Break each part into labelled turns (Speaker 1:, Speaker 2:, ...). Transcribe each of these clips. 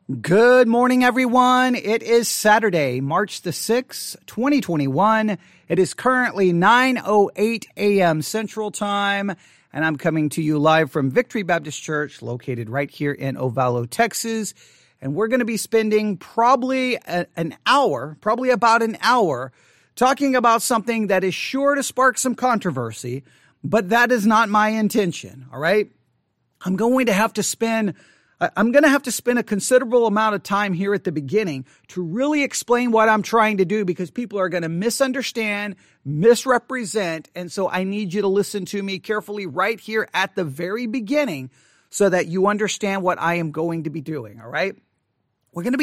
Speaker 1: Good morning, everyone. It is Saturday, March the 6th, 2021. It is currently 9:08 a.m. Central Time, and I'm coming to you live from Victory Baptist Church, located right here in Ovalo, Texas. And we're going to be spending probably about an hour, talking about something that is sure to spark some controversy, but that is not my intention, all right? I'm going to have to spend a considerable amount of time here at the beginning to really explain what I'm trying to do, because people are going to misunderstand, misrepresent, and so I need you to listen to me carefully right here at the very beginning so that you understand what I am going to be doing, all right? We're going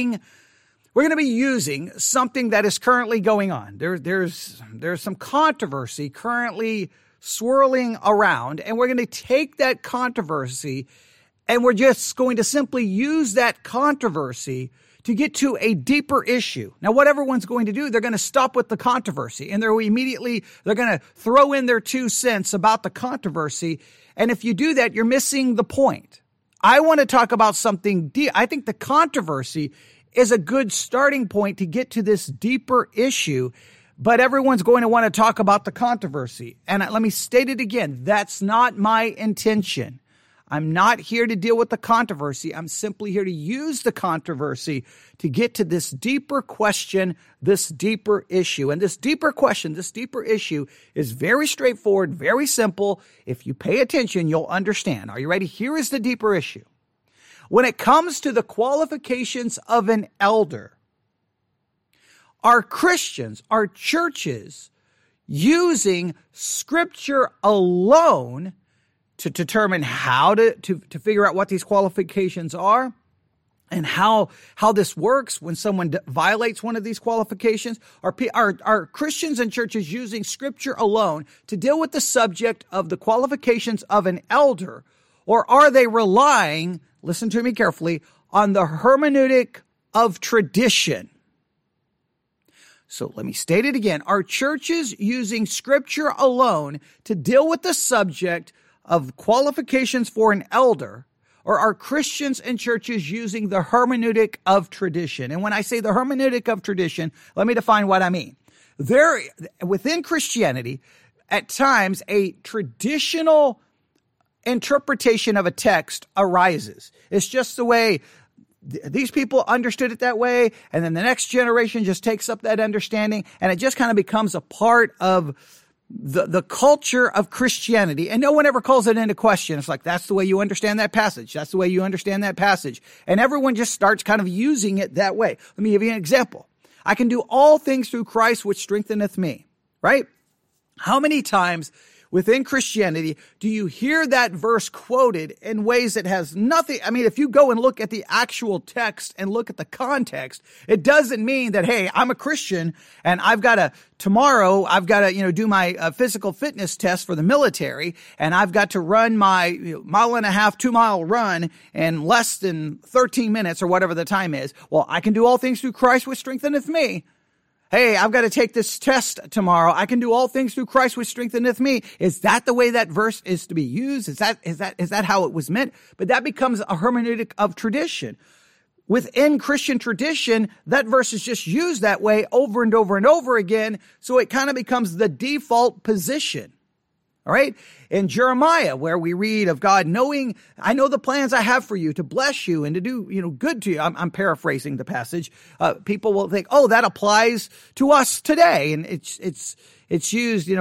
Speaker 1: to be using something that is currently going on. There's some controversy currently swirling around, and we're going to take that controversy and we're just going to simply use that controversy to get to a deeper issue. Now, what everyone's going to do, they're going to stop with the controversy and they're going to throw in their 2 cents about the controversy. And if you do that, you're missing the point. I want to talk about something deep. I think the controversy is a good starting point to get to this deeper issue, but everyone's going to want to talk about the controversy. And let me state it again. That's not my intention. I'm not here to deal with the controversy. I'm simply here to use the controversy to get to this deeper question, this deeper issue. And this deeper question, this deeper issue is very straightforward, very simple. If you pay attention, you'll understand. Are you ready? Here is the deeper issue. When it comes to the qualifications of an elder, are Christians, are churches using Scripture alone to determine how to figure out what these qualifications are and how this works when someone violates one of these qualifications? Are Christians and churches using Scripture alone to deal with the subject of the qualifications of an elder, or are they relying, listen to me carefully, on the hermeneutic of tradition? So let me state it again. Are churches using Scripture alone to deal with the subject of qualifications for an elder, or are Christians and churches using the hermeneutic of tradition? And when I say the hermeneutic of tradition, let me define what I mean. Within Christianity, at times, a traditional interpretation of a text arises. It's just the way these people understood it that way, and then the next generation just takes up that understanding, and it just kind of becomes a part of the culture of Christianity, and no one ever calls it into question. It's like, that's the way you understand that passage. That's the way you understand that passage. And everyone just starts kind of using it that way. Let me give you an example. I can do all things through Christ, which strengtheneth me, right? How many times within Christianity do you hear that verse quoted in ways that has nothing? I mean, if you go and look at the actual text and look at the context, it doesn't mean that, hey, I'm a Christian and tomorrow I've got to, do my physical fitness test for the military, and I've got to run my 1.5, 2 mile run in less than 13 minutes or whatever the time is. Well, I can do all things through Christ, which strengtheneth me. Hey, I've got to take this test tomorrow. I can do all things through Christ, which strengtheneth me. Is that the way that verse is to be used? Is that how it was meant? But that becomes a hermeneutic of tradition. Within Christian tradition, that verse is just used that way over and over and over again. So it kind of becomes the default position. All right. In Jeremiah, where we read of God I know the plans I have for you to bless you and to do, good to you. I'm paraphrasing the passage. People will think, oh, that applies to us today. And it's used,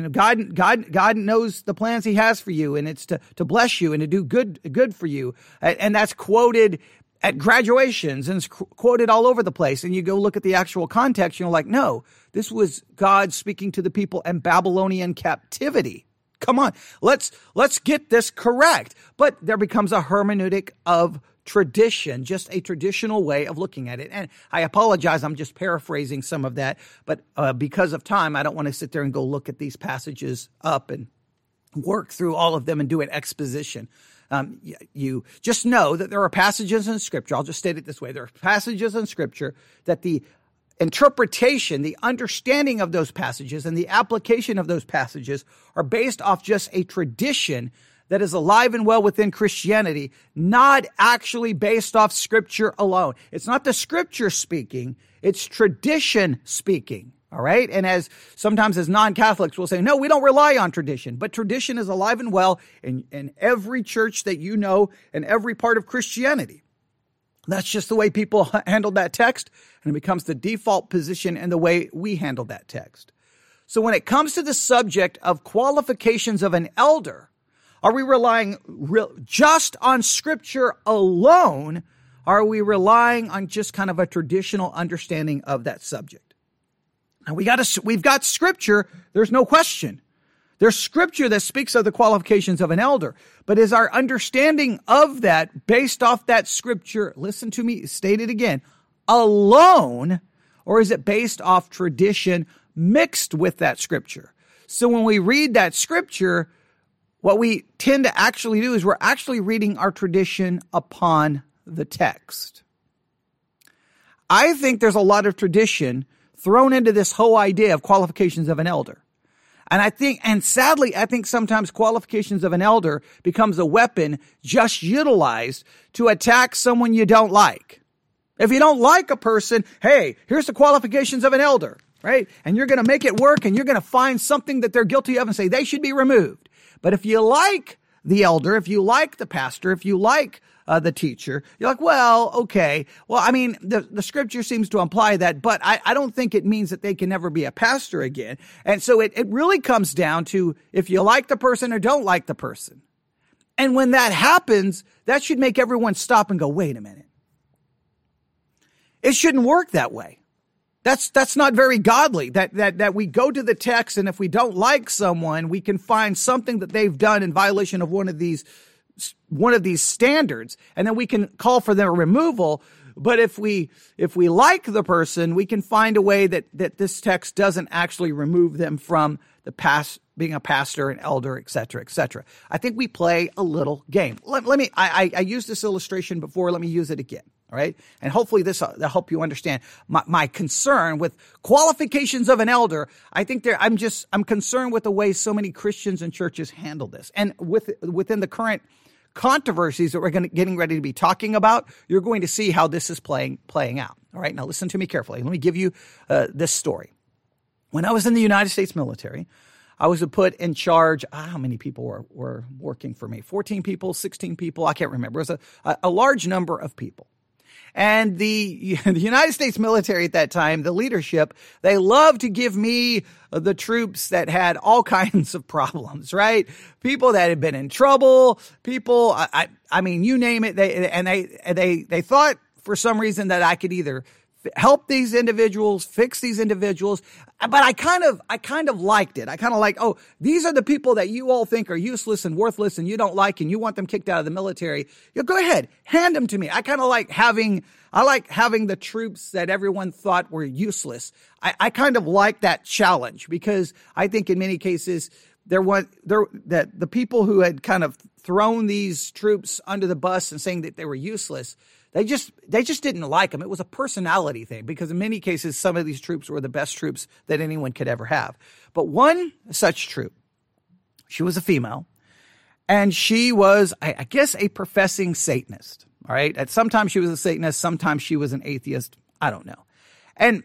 Speaker 1: God knows the plans he has for you, and it's to bless you and to do good for you. And that's quoted at graduations and it's quoted all over the place. And you go look at the actual context, you're like, no, this was God speaking to the people in Babylonian captivity. Come on, let's get this correct. But there becomes a hermeneutic of tradition, just a traditional way of looking at it. And I apologize, I'm just paraphrasing some of that. But because of time, I don't want to sit there and go look at these passages up and work through all of them and do an exposition. You just know that there are passages in Scripture. I'll just state it this way. There are passages in Scripture that the interpretation, the understanding of those passages and the application of those passages are based off just a tradition that is alive and well within Christianity, not actually based off Scripture alone. It's not the Scripture speaking, it's tradition speaking. All right. And sometimes as non-Catholics will say, no, we don't rely on tradition, but tradition is alive and well in every church that you know and every part of Christianity. That's just the way people handled that text, and it becomes the default position in the way we handle that text. So when it comes to the subject of qualifications of an elder, are we relying just on Scripture alone? Or are we relying on just kind of a traditional understanding of that subject? Now we've got Scripture. There's no question. There's Scripture that speaks of the qualifications of an elder. But is our understanding of that based off that Scripture, listen to me, state it again, alone, or is it based off tradition mixed with that Scripture? So when we read that Scripture, what we tend to actually do is we're actually reading our tradition upon the text. I think there's a lot of tradition thrown into this whole idea of qualifications of an elder. And sadly, I think sometimes qualifications of an elder becomes a weapon just utilized to attack someone you don't like. If you don't like a person, hey, here's the qualifications of an elder, right? And you're going to make it work, and you're going to find something that they're guilty of and say they should be removed. But if you like the elder, if you like the pastor, if you like the teacher, you're like, well, okay. Well, I mean, the Scripture seems to imply that, but I don't think it means that they can never be a pastor again. And so it really comes down to if you like the person or don't like the person. And when that happens, that should make everyone stop and go, wait a minute. It shouldn't work that way. That's not very godly, that we go to the text, and if we don't like someone, we can find something that they've done in violation of one of these standards, and then we can call for their removal. But if we like the person, we can find a way that this text doesn't actually remove them from the past, being a pastor, an elder, et cetera, et cetera. I think we play a little game. I used this illustration before. Let me use it again. All right. And hopefully will help you understand my concern with qualifications of an elder. I think I'm concerned with the way so many Christians and churches handle this. And within the current controversies that we're getting ready to be talking about, you're going to see how this is playing out. All right. Now listen to me carefully. Let me give you this story. When I was in the United States military, I was put in charge. How many people were working for me? 14 people, 16 people. I can't remember. It was a large number of people. And the United States military at that time, the leadership, they loved to give me the troops that had all kinds of problems, right? People that had been in trouble, people, I mean, you name it. They thought for some reason that I could either help these individuals, fix these individuals. But I kind of liked it. I kind of like, oh, these are the people that you all think are useless and worthless and you don't like and you want them kicked out of the military. You go ahead, hand them to me. I like having the troops that everyone thought were useless. I kind of like that challenge because I think in many cases that the people who had kind of thrown these troops under the bus and saying that they were useless, they just didn't like them. It was a personality thing because in many cases, some of these troops were the best troops that anyone could ever have. But one such troop, she was a female, and she was, I guess, a professing Satanist. All right. And sometimes she was a Satanist. Sometimes she was an atheist. I don't know. And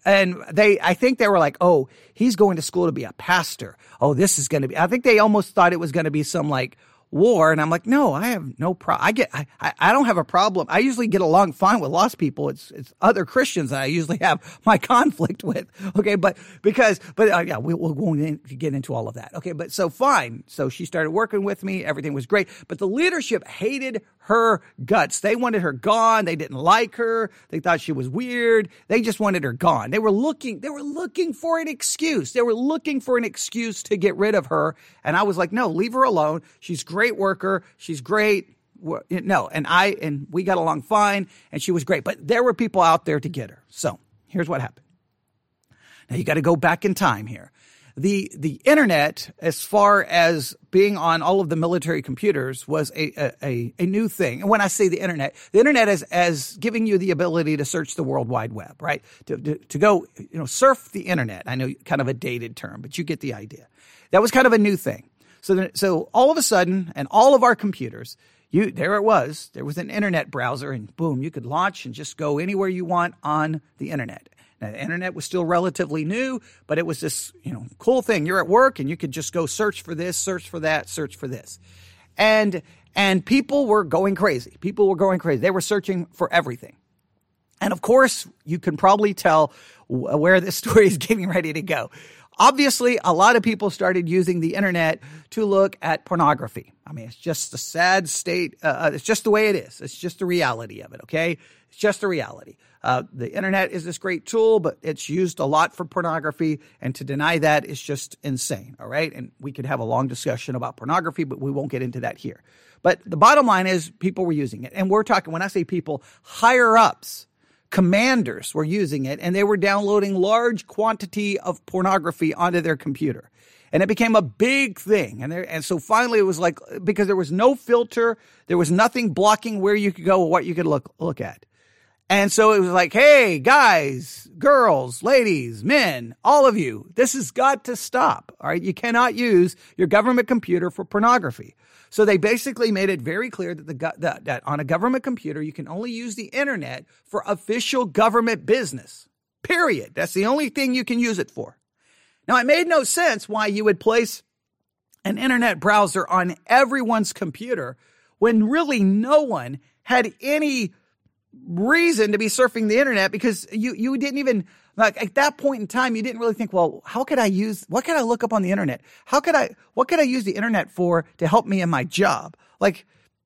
Speaker 1: I think they were like, oh, he's going to school to be a pastor. Oh, this is going to be, I think they almost thought it was going to be some like war. And I'm like, no, I have no problem. I don't have a problem. I usually get along fine with lost people. It's other Christians that I usually have my conflict with. Okay. But yeah, we won't get into all of that. Okay. But so fine. So she started working with me. Everything was great. But the leadership hated her guts. They wanted her gone. They didn't like her. They thought she was weird. They just wanted her gone. They were looking for an excuse. They were looking for an excuse to get rid of her. And I was like, no, leave her alone. She's great worker. She's great. No. And we got along fine and she was great, but there were people out there to get her. So here's what happened. Now you got to go back in time here. The internet, as far as being on all of the military computers, was a new thing. And when I say the internet is as giving you the ability to search the World Wide Web, right? To go, surf the internet. I know kind of a dated term, but you get the idea. That was kind of a new thing. So all of a sudden, and all of our computers, there it was. There was an internet browser, and boom, you could launch and just go anywhere you want on the internet. Now, the internet was still relatively new, but it was this, cool thing. You're at work, and you could just go search for this, search for that, search for this. And people were going crazy. They were searching for everything. And of course, you can probably tell where this story is getting ready to go. Obviously, a lot of people started using the internet to look at pornography. I mean, it's just a sad state. It's just the way it is. It's just the reality of it, okay? It's just the reality. The internet is this great tool, but it's used a lot for pornography, and to deny that is just insane, all right? And we could have a long discussion about pornography, but we won't get into that here. But the bottom line is people were using it. And we're talking, when I say people, higher-ups, commanders were using it, and they were downloading large quantity of pornography onto their computer. And it became a big thing. And so finally it was like, because there was no filter, there was nothing blocking where you could go or what you could look at. And so it was like, hey, guys, girls, ladies, men, all of you, this has got to stop. All right. You cannot use your government computer for pornography. So they basically made it very clear that on a government computer, you can only use the internet for official government business, period. That's the only thing you can use it for. Now, it made no sense why you would place an internet browser on everyone's computer when really no one had any reason to be surfing the internet, because you didn't even, like, at that point in time, you didn't really think, well, what could I look up on the internet? What could I use the internet for to help me in my job? Like,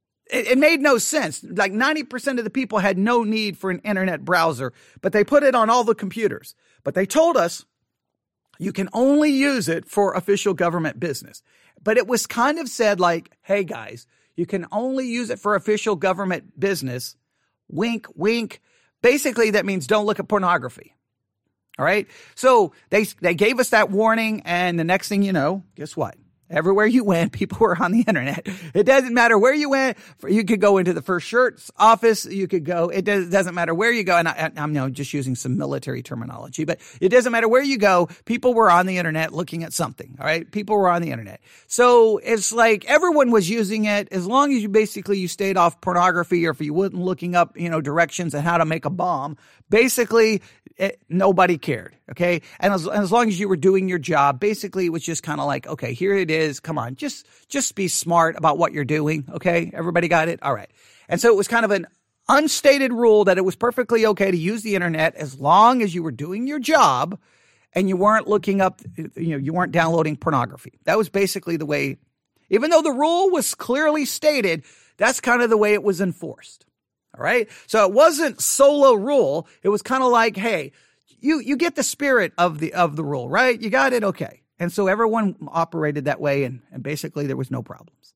Speaker 1: it made no sense. Like 90% of the people had no need for an internet browser, but they put it on all the computers. But they told us you can only use it for official government business. But it was kind of said like, hey guys, you can only use it for official government business. Wink, wink. Basically, that means don't look at pornography. All right. So they gave us that warning. And the next thing you know, guess what? Everywhere you went, people were on the internet. It doesn't matter where you went. You could go into the First Shirts office. You could go. It doesn't matter where you go. And I'm just using some military terminology, but it doesn't matter where you go. People were on the internet looking at something. All right. People were on the internet. So it's like everyone was using it as long as you stayed off pornography, or if you weren't looking up, directions on how to make a bomb. Basically, nobody cared. Okay. And as long as you were doing your job, basically it was just kind of like, okay, here it is. Come on. Just be smart about what you're doing. Okay. Everybody got it. All right. And so it was kind of an unstated rule that it was perfectly okay to use the internet as long as you were doing your job and you weren't looking up, you weren't downloading pornography. That was basically the way, even though the rule was clearly stated, that's kind of the way it was enforced. All right. So it wasn't solo rule. It was kind of like, hey, you get the spirit of the rule, right? You got it. Okay. And so everyone operated that way. And basically there was no problems.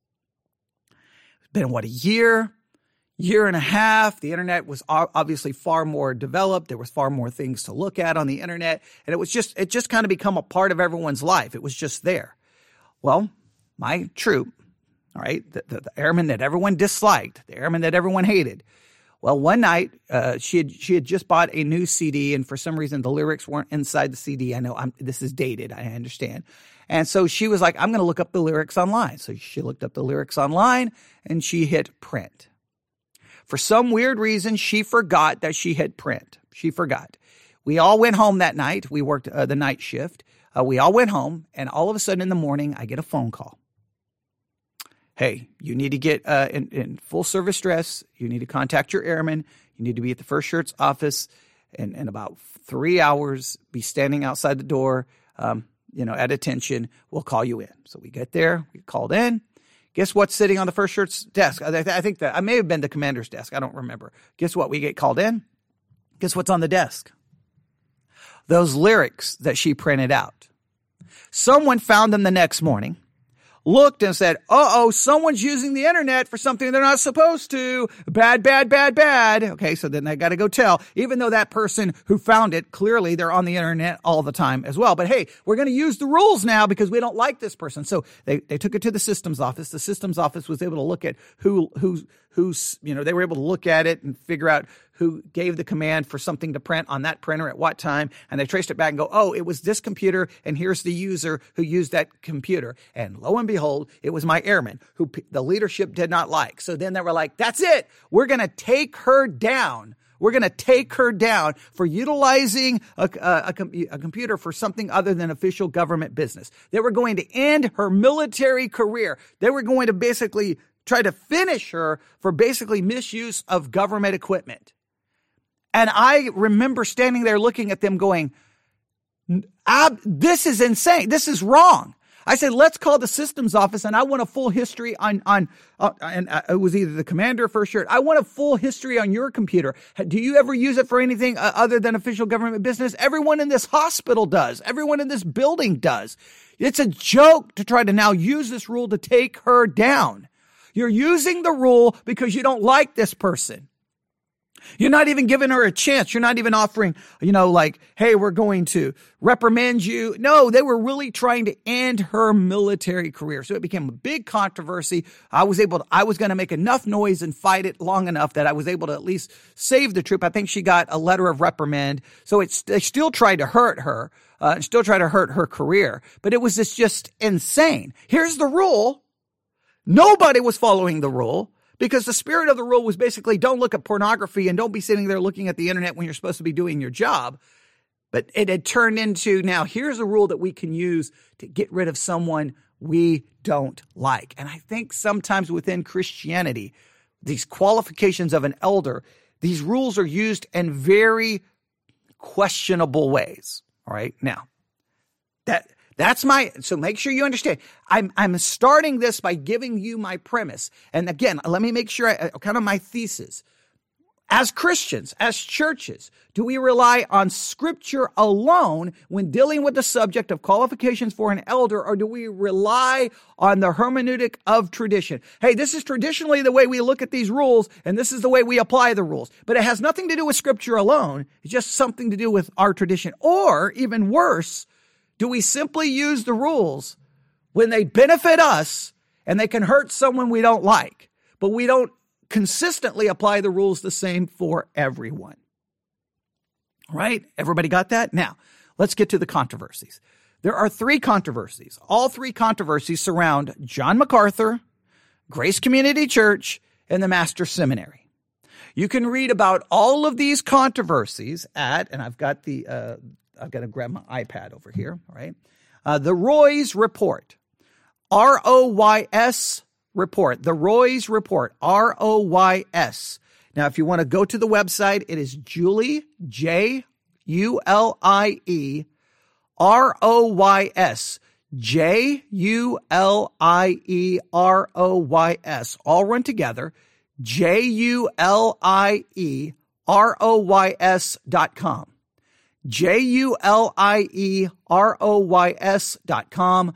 Speaker 1: It's been a year and a half. The internet was obviously far more developed. There was far more things to look at on the internet. And it just kind of become a part of everyone's life. It was just there. Well, my troop, all right, the airman that everyone disliked, the airman that everyone hated. Well, one night, she had just bought a new CD, and for some reason the lyrics weren't inside the CD. I know this is dated, I understand. And so she was like, I'm going to look up the lyrics online. So she looked up the lyrics online and she hit print. For some weird reason, she forgot that she hit print. She forgot. We all went home that night. We worked the night shift. We all went home, and all of a sudden in the morning, I get a phone call. Hey, you need to get in full service dress. You need to contact your airman. You need to be at the First Shirts office in about 3 hours. Be standing outside the door, at attention. We'll call you in. So we get there. We called in. Guess what's sitting on the First Shirts desk? I think that I may have been the commander's desk. I don't remember. Guess what? We get called in. Guess what's on the desk? Those lyrics that she printed out. Someone found them the next morning. Looked and said, someone's using the internet for something they're not supposed to. Bad, bad, bad, bad. Okay, so then I got to go tell, even though that person who found it, clearly they're on the internet all the time as well. But hey, we're going to use the rules now because we don't like this person. So they took it to the systems office. The systems office was able to look at who they were able to look at it and figure out who gave the command for something to print on that printer at what time. And they traced it back and go, oh, it was this computer. And here's the user who used that computer. And lo and behold, it was my airman who the leadership did not like. So then they were like, that's it. We're going to take her down. We're going to take her down for utilizing a computer for something other than official government business. They were going to end her military career. They were going to basically try to finish her for basically misuse of government equipment. And I remember standing there looking at them going, this is insane. This is wrong. I said, let's call the systems office, and I want a full history on it was either the commander or first shirt. I want a full history on your computer. Do you ever use it for anything other than official government business? Everyone in this hospital does. Everyone in this building does. It's a joke to try to now use this rule to take her down. You're using the rule because you don't like this person. You're not even giving her a chance. You're not even offering, like, hey, we're going to reprimand you. No, they were really trying to end her military career. So it became a big controversy. I was going to make enough noise and fight it long enough that I was able to at least save the troop. I think she got a letter of reprimand. So they still tried to hurt her, and still try to hurt her career. But it was just insane. Here's the rule. Nobody was following the rule. Because the spirit of the rule was basically don't look at pornography and don't be sitting there looking at the internet when you're supposed to be doing your job. But it had turned into now here's a rule that we can use to get rid of someone we don't like. And I think sometimes within Christianity, these qualifications of an elder, these rules are used in very questionable ways. All right. Now, so make sure you understand. I'm starting this by giving you my premise. And again, let me make sure kind of my thesis. As Christians, as churches, do we rely on scripture alone when dealing with the subject of qualifications for an elder, or do we rely on the hermeneutic of tradition? Hey, this is traditionally the way we look at these rules, and this is the way we apply the rules. But it has nothing to do with scripture alone. It's just something to do with our tradition. Or even worse, do we simply use the rules when they benefit us and they can hurt someone we don't like, but we don't consistently apply the rules the same for everyone? All right? Everybody got that? Now, let's get to the controversies. There are 3 controversies. All 3 controversies surround John MacArthur, Grace Community Church, and the Master Seminary. You can read about all of these controversies and I've got to grab my iPad over here, all right? The Roys Report, ROYS Report, the Roys Report, ROYS. Now, if you want to go to the website, it is Julie, Julie, ROYS, JULIEROYS, all run together, JULIEROYS.com. JULIEROYS.com,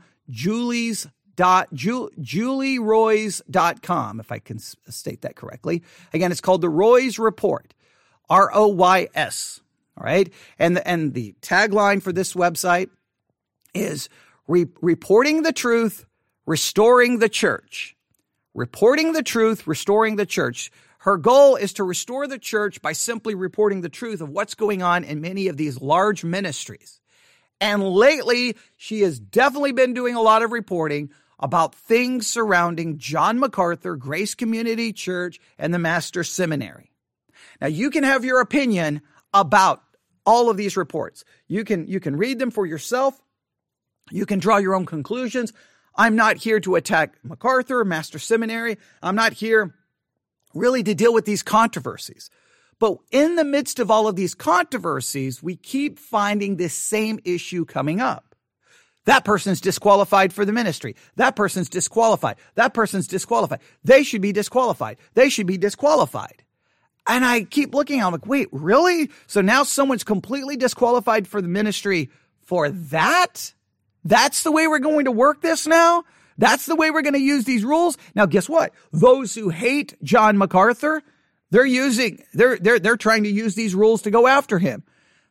Speaker 1: julieroys.com, if I can state that correctly. Again, it's called the Roys Report, ROYS. All right. And the tagline for this website is reporting the truth, restoring the church. Reporting the truth, restoring the church. Her goal is to restore the church by simply reporting the truth of what's going on in many of these large ministries. And lately, she has definitely been doing a lot of reporting about things surrounding John MacArthur, Grace Community Church, and the Master Seminary. Now, you can have your opinion about all of these reports. You can read them for yourself. You can draw your own conclusions. I'm not here to attack MacArthur, Master Seminary. I'm not here really to deal with these controversies. But in the midst of all of these controversies, we keep finding this same issue coming up. That person's disqualified for the ministry. That person's disqualified. That person's disqualified. They should be disqualified. They should be disqualified. And I keep looking, I'm like, wait, really? So now someone's completely disqualified for the ministry for that? That's the way we're going to work this now? That's the way we're going to use these rules. Now, guess what? Those who hate John MacArthur, they're trying to use these rules to go after him.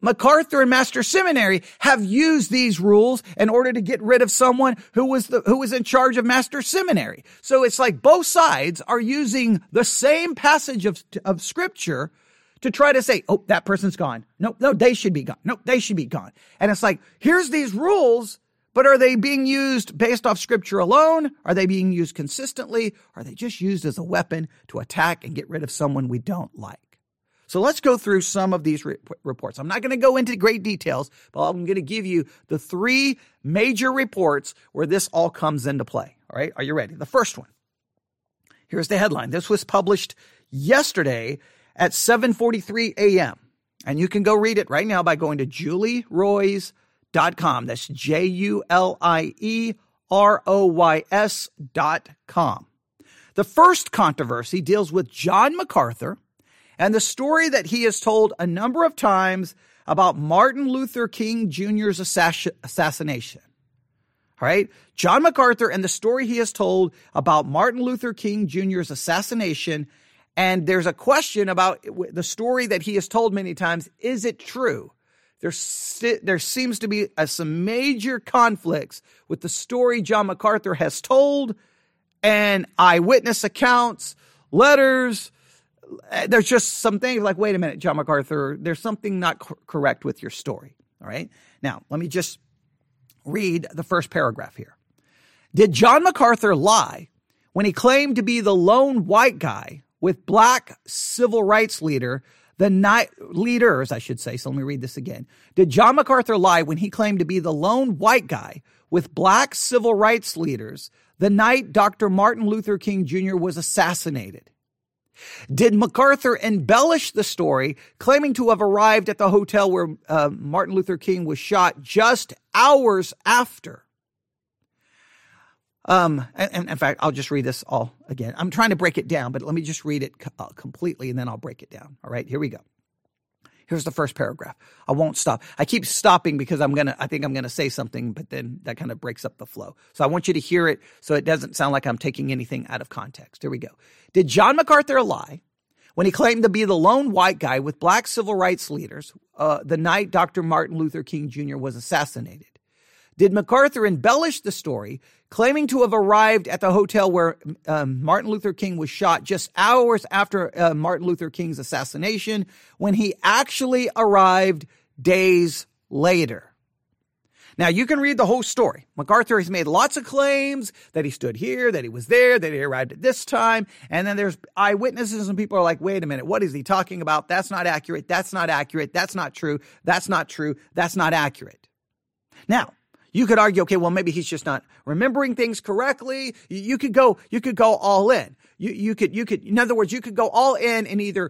Speaker 1: MacArthur and Master Seminary have used these rules in order to get rid of someone who was in charge of Master Seminary. So it's like both sides are using the same passage of scripture to try to say, oh, that person's gone. No, they should be gone. No, they should be gone. And it's like, here's these rules, but are they being used based off scripture alone? Are they being used consistently? Are they just used as a weapon to attack and get rid of someone we don't like? So let's go through some of these reports. I'm not going to go into great details, but I'm going to give you the three major reports where this all comes into play. All right. Are you ready? The first one. Here's the headline. This was published yesterday at 7:43 a.m. And you can go read it right now by going to julieroys.com. That's JULIEROYS.com. The first controversy deals with John MacArthur and the story that he has told a number of times about Martin Luther King Jr.'s assassination. All right. John MacArthur and the story he has told about Martin Luther King Jr.'s assassination. And there's a question about the story that he has told many times. Is it true? There seems to be some major conflicts with the story John MacArthur has told and eyewitness accounts, letters. There's just some things like, wait a minute, John MacArthur, there's something not correct with your story. All right. Now, let me just read the first paragraph here. Did John MacArthur lie when he claimed to be the lone white guy with black civil rights leaders, so let me read this again. Did John MacArthur lie when he claimed to be the lone white guy with black civil rights leaders the night Dr. Martin Luther King Jr. was assassinated? Did MacArthur embellish the story, claiming to have arrived at the hotel where Martin Luther King was shot just hours after? And in fact, I'll just read this all again. I'm trying to break it down, but let me just read it completely and then I'll break it down. All right, here we go. Here's the first paragraph. I won't stop. I keep stopping because I think I'm going to say something, but then that kind of breaks up the flow. So I want you to hear it so it doesn't sound like I'm taking anything out of context. Here we go. Did John MacArthur lie when he claimed to be the lone white guy with black civil rights leaders the night Dr. Martin Luther King Jr. was assassinated? Did MacArthur embellish the story, claiming to have arrived at the hotel where Martin Luther King was shot just hours after Martin Luther King's assassination, when he actually arrived days later? Now, you can read the whole story. MacArthur has made lots of claims that he stood here, that he was there, that he arrived at this time. And then there's eyewitnesses and people are like, wait a minute, what is he talking about? That's not accurate. That's not accurate. That's not true. That's not true. That's not accurate. Now, you could argue, okay, well, maybe he's just not remembering things correctly. You could go all in. You could, in other words, you could go all in either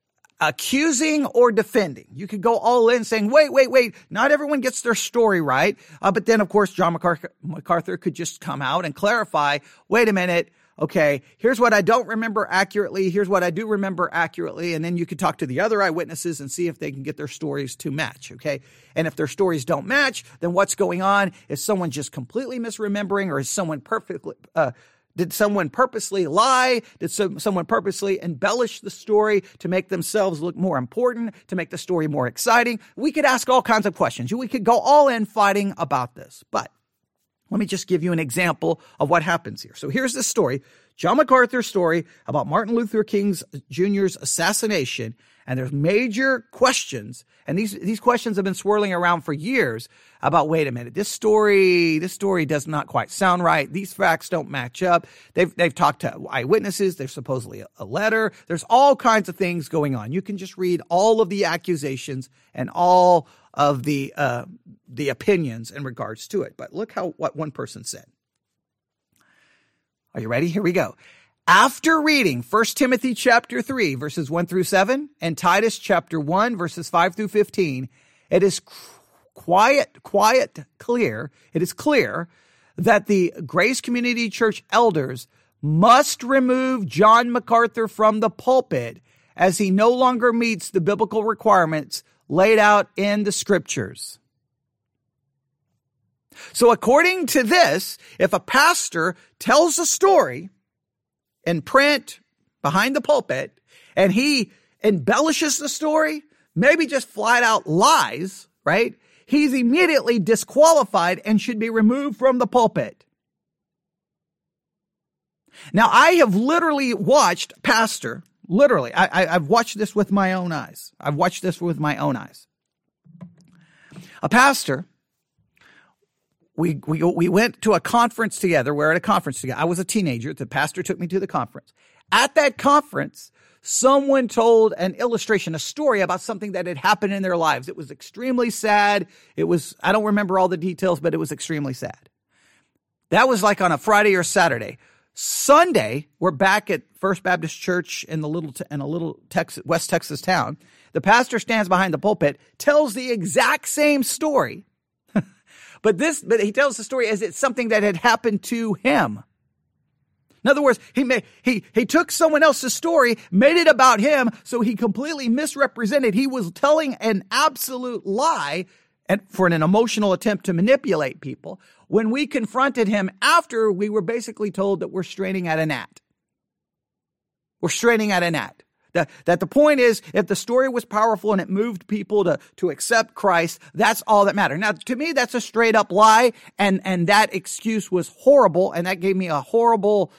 Speaker 1: accusing or defending. You could go all in saying, wait, not everyone gets their story right. But then, of course, John MacArthur could just come out and clarify, wait a minute, okay, here's what I don't remember accurately. Here's what I do remember accurately. And then you could talk to the other eyewitnesses and see if they can get their stories to match, okay? And if their stories don't match, then what's going on? Is someone just completely misremembering, or is someone did someone purposely lie? Did someone purposely embellish the story to make themselves look more important, to make the story more exciting? We could ask all kinds of questions. We could go all in fighting about this. But let me just give you an example of what happens here. So here's the story, John MacArthur's story about Martin Luther King Jr.'s assassination. And there's major questions. And these questions have been swirling around for years about, wait a minute, this story does not quite sound right. These facts don't match up. They've talked to eyewitnesses. There's supposedly a letter. There's all kinds of things going on. You can just read all of the accusations and all of the opinions in regards to it. But look what one person said. Are you ready? Here we go. After reading 1 Timothy chapter 3, verses 1 through 7, and Titus chapter 1, verses 5 through 15, it is clear that the Grace Community Church elders must remove John MacArthur from the pulpit as he no longer meets the biblical requirements laid out in the scriptures. So according to this, if a pastor tells a story in print behind the pulpit and he embellishes the story, maybe just flat out lies, right? He's immediately disqualified and should be removed from the pulpit. Now, I have literally watched pastor, I've watched this with my own eyes. A pastor, we went to a conference together. We're at a conference together. I was a teenager. The pastor took me to the conference. At that conference, someone told an illustration, a story about something that had happened in their lives. It was extremely sad. I don't remember all the details, but it was extremely sad. That was like on a Friday or Saturday. Sunday, we're back at First Baptist Church in a little West Texas town. The pastor stands behind the pulpit, tells the exact same story, but he tells the story as it's something that had happened to him. In other words, he took someone else's story, made it about him, so he completely misrepresented. He was telling an absolute lie and for an emotional attempt to manipulate people. When we confronted him after, we were basically told that we're straining at a gnat. We're straining at a gnat. That the point is, if the story was powerful and it moved people to accept Christ, that's all that mattered. Now, to me, that's a straight up lie, and that excuse was horrible, and that gave me a horrible,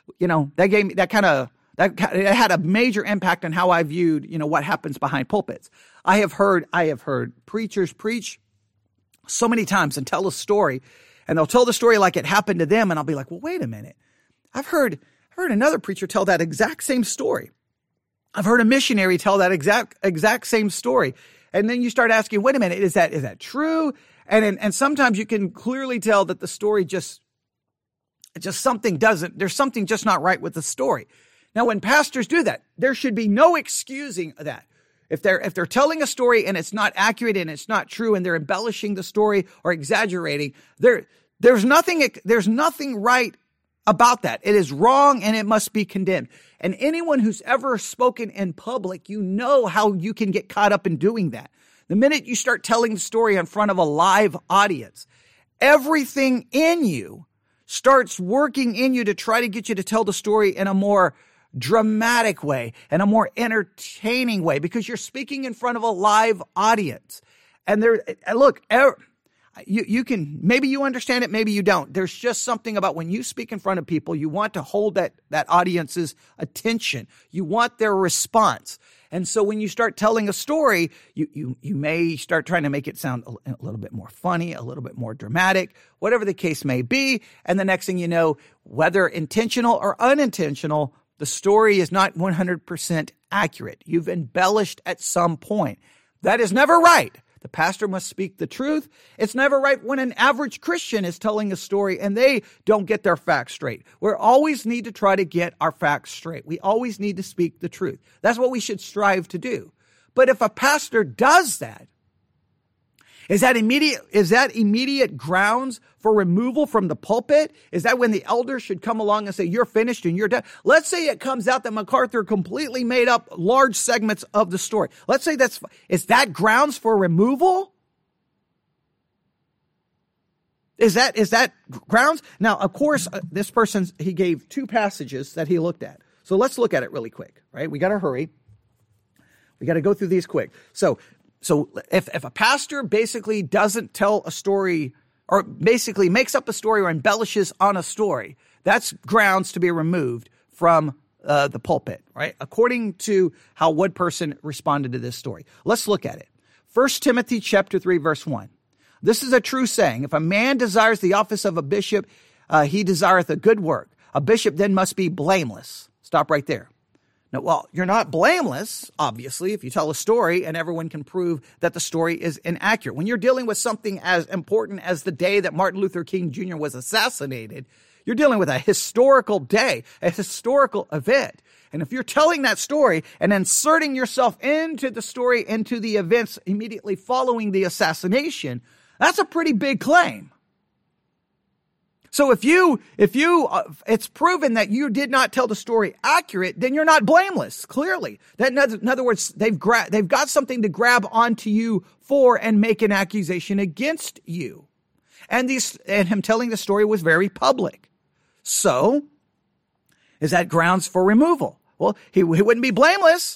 Speaker 1: it had a major impact on how I viewed, what happens behind pulpits. I have heard preachers preach so many times and tell a story, and they'll tell the story like it happened to them, and I'll be like, well, wait a minute. I've heard another preacher tell that exact same story. I've heard a missionary tell that exact same story. And then you start asking, wait a minute, is that true? And sometimes you can clearly tell that the story there's something just not right with the story. Now, when pastors do that, there should be no excusing that. If they're telling a story and it's not accurate and it's not true and they're embellishing the story or exaggerating, there's nothing right about that. It is wrong and it must be condemned. And anyone who's ever spoken in public, how you can get caught up in doing that. The minute you start telling the story in front of a live audience, everything in you starts working in you to try to get you to tell the story in a more dramatic way and a more entertaining way, because you're speaking in front of a live audience. And maybe you understand it, maybe you don't. There's just something about when you speak in front of people, you want to hold that audience's attention. You want their response. And so when you start telling a story, you may start trying to make it sound a little bit more funny, a little bit more dramatic, whatever the case may be. And the next thing you know, whether intentional or unintentional, the story is not 100% accurate. You've embellished at some point. That is never right. The pastor must speak the truth. It's never right when an average Christian is telling a story and they don't get their facts straight. We always need to try to get our facts straight. We always need to speak the truth. That's what we should strive to do. But if a pastor does that, is that immediate grounds for removal from the pulpit? Is that when the elders should come along and say, you're finished and you're done? Let's say it comes out that MacArthur completely made up large segments of the story. Let's say is that grounds for removal? Is that grounds? Now, of course, this person, he gave two passages that he looked at. So let's look at it really quick, right? We got to hurry. We got to go through these quick. So if a pastor basically doesn't tell a story or basically makes up a story or embellishes on a story, that's grounds to be removed from the pulpit, right? According to how one person responded to this story. Let's look at it. 1 Timothy chapter 3, verse 1. This is a true saying. If a man desires the office of a bishop, he desireth a good work. A bishop then must be blameless. Stop right there. Now, well, you're not blameless, obviously, if you tell a story and everyone can prove that the story is inaccurate. When you're dealing with something as important as the day that Martin Luther King Jr. was assassinated, you're dealing with a historical day, a historical event. And if you're telling that story and inserting yourself into the story, into the events immediately following the assassination, that's a pretty big claim. So if it's proven that you did not tell the story accurate, then you're not blameless, clearly. In other words, they've got something to grab onto you for and make an accusation against you. And him telling the story was very public. So, is that grounds for removal? Well, he wouldn't be blameless.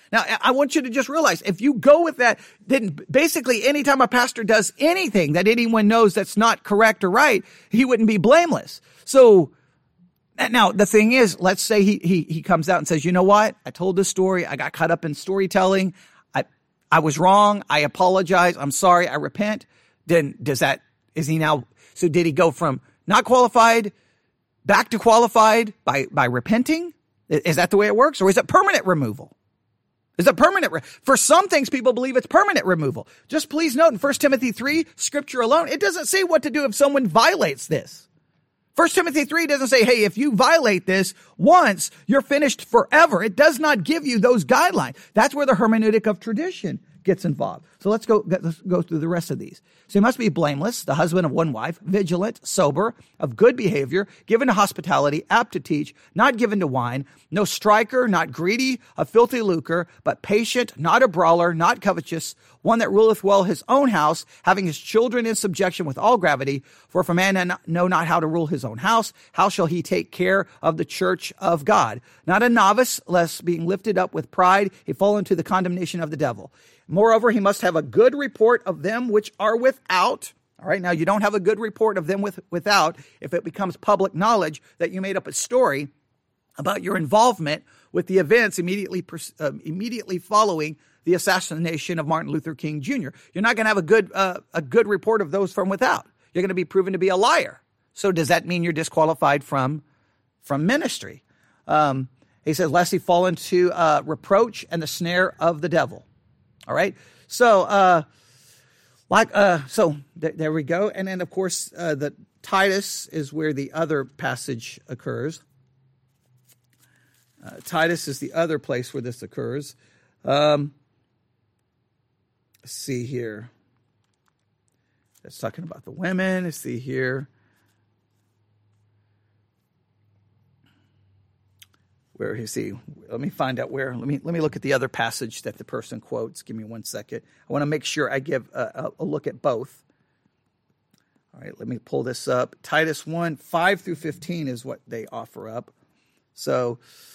Speaker 1: Now, I want you to just realize, if you go with that, then basically anytime a pastor does anything that anyone knows that's not correct or right, he wouldn't be blameless. So now the thing is, let's say he comes out and says, you know what? I told this story. I got caught up in storytelling. I was wrong. I apologize. I'm sorry. I repent. Then so did he go from not qualified back to qualified by repenting? Is that the way it works? Or is it permanent removal? Is it permanent? For some things, people believe it's permanent removal. Just please note in 1 Timothy 3, scripture alone, it doesn't say what to do if someone violates this. 1 Timothy 3 doesn't say, hey, if you violate this once, you're finished forever. It does not give you those guidelines. That's where the hermeneutic of tradition gets involved. So let's go through the rest of these. So he must be blameless, the husband of one wife, vigilant, sober, of good behavior, given to hospitality, apt to teach, not given to wine, no striker, not greedy, a filthy lucre, but patient, not a brawler, not covetous, one that ruleth well his own house, having his children in subjection with all gravity. For if a man know not how to rule his own house, how shall he take care of the church of God? Not a novice, lest being lifted up with pride, he fall into the condemnation of the devil. Moreover, he must have a good report of them which are without. All right, now you don't have a good report of them without if it becomes public knowledge that you made up a story about your involvement with the events immediately following the assassination of Martin Luther King Jr. You're not going to have a good report of those from without. You're going to be proven to be a liar. So does that mean you're disqualified from ministry? He says, lest he fall into reproach and the snare of the devil. All right. So, there we go. And then, of course, the Titus is where the other passage occurs. Titus is the other place where this occurs. Let's see here. It's talking about the women. Let's see here. Where you see, let me find out where. Let me look at the other passage that the person quotes. Give me 1 second. I want to make sure I give a look at both. All right, let me pull this up. Titus 1, 5 through 15 is what they offer up. So,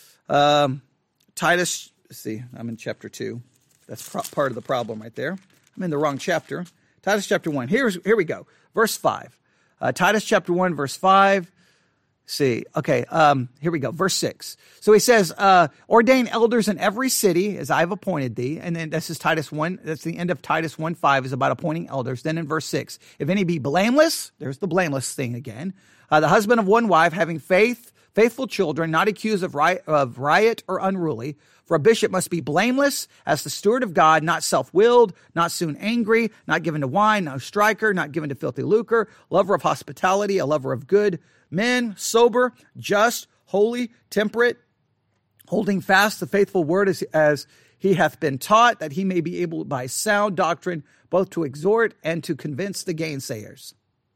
Speaker 1: Titus, let's see, I'm in chapter 2. That's part of the problem right there. I'm in the wrong chapter. Titus chapter 1. Here we go. Verse 5. Titus chapter 1, verse 5. See, okay, here we go. Verse 6. So he says, ordain elders in every city as I have appointed thee. And then this is Titus 1. That's the end of Titus 1:5 is about appointing elders. Then in verse 6, if any be blameless, there's the blameless thing again. The husband of one wife, having faithful children, not accused of riot or unruly. For a bishop must be blameless as the steward of God, not self-willed, not soon angry, not given to wine, no striker, not given to filthy lucre, lover of hospitality, a lover of good men, sober, just, holy, temperate, holding fast the faithful word as he hath been taught, that he may be able by sound doctrine both to exhort and to convince the gainsayers.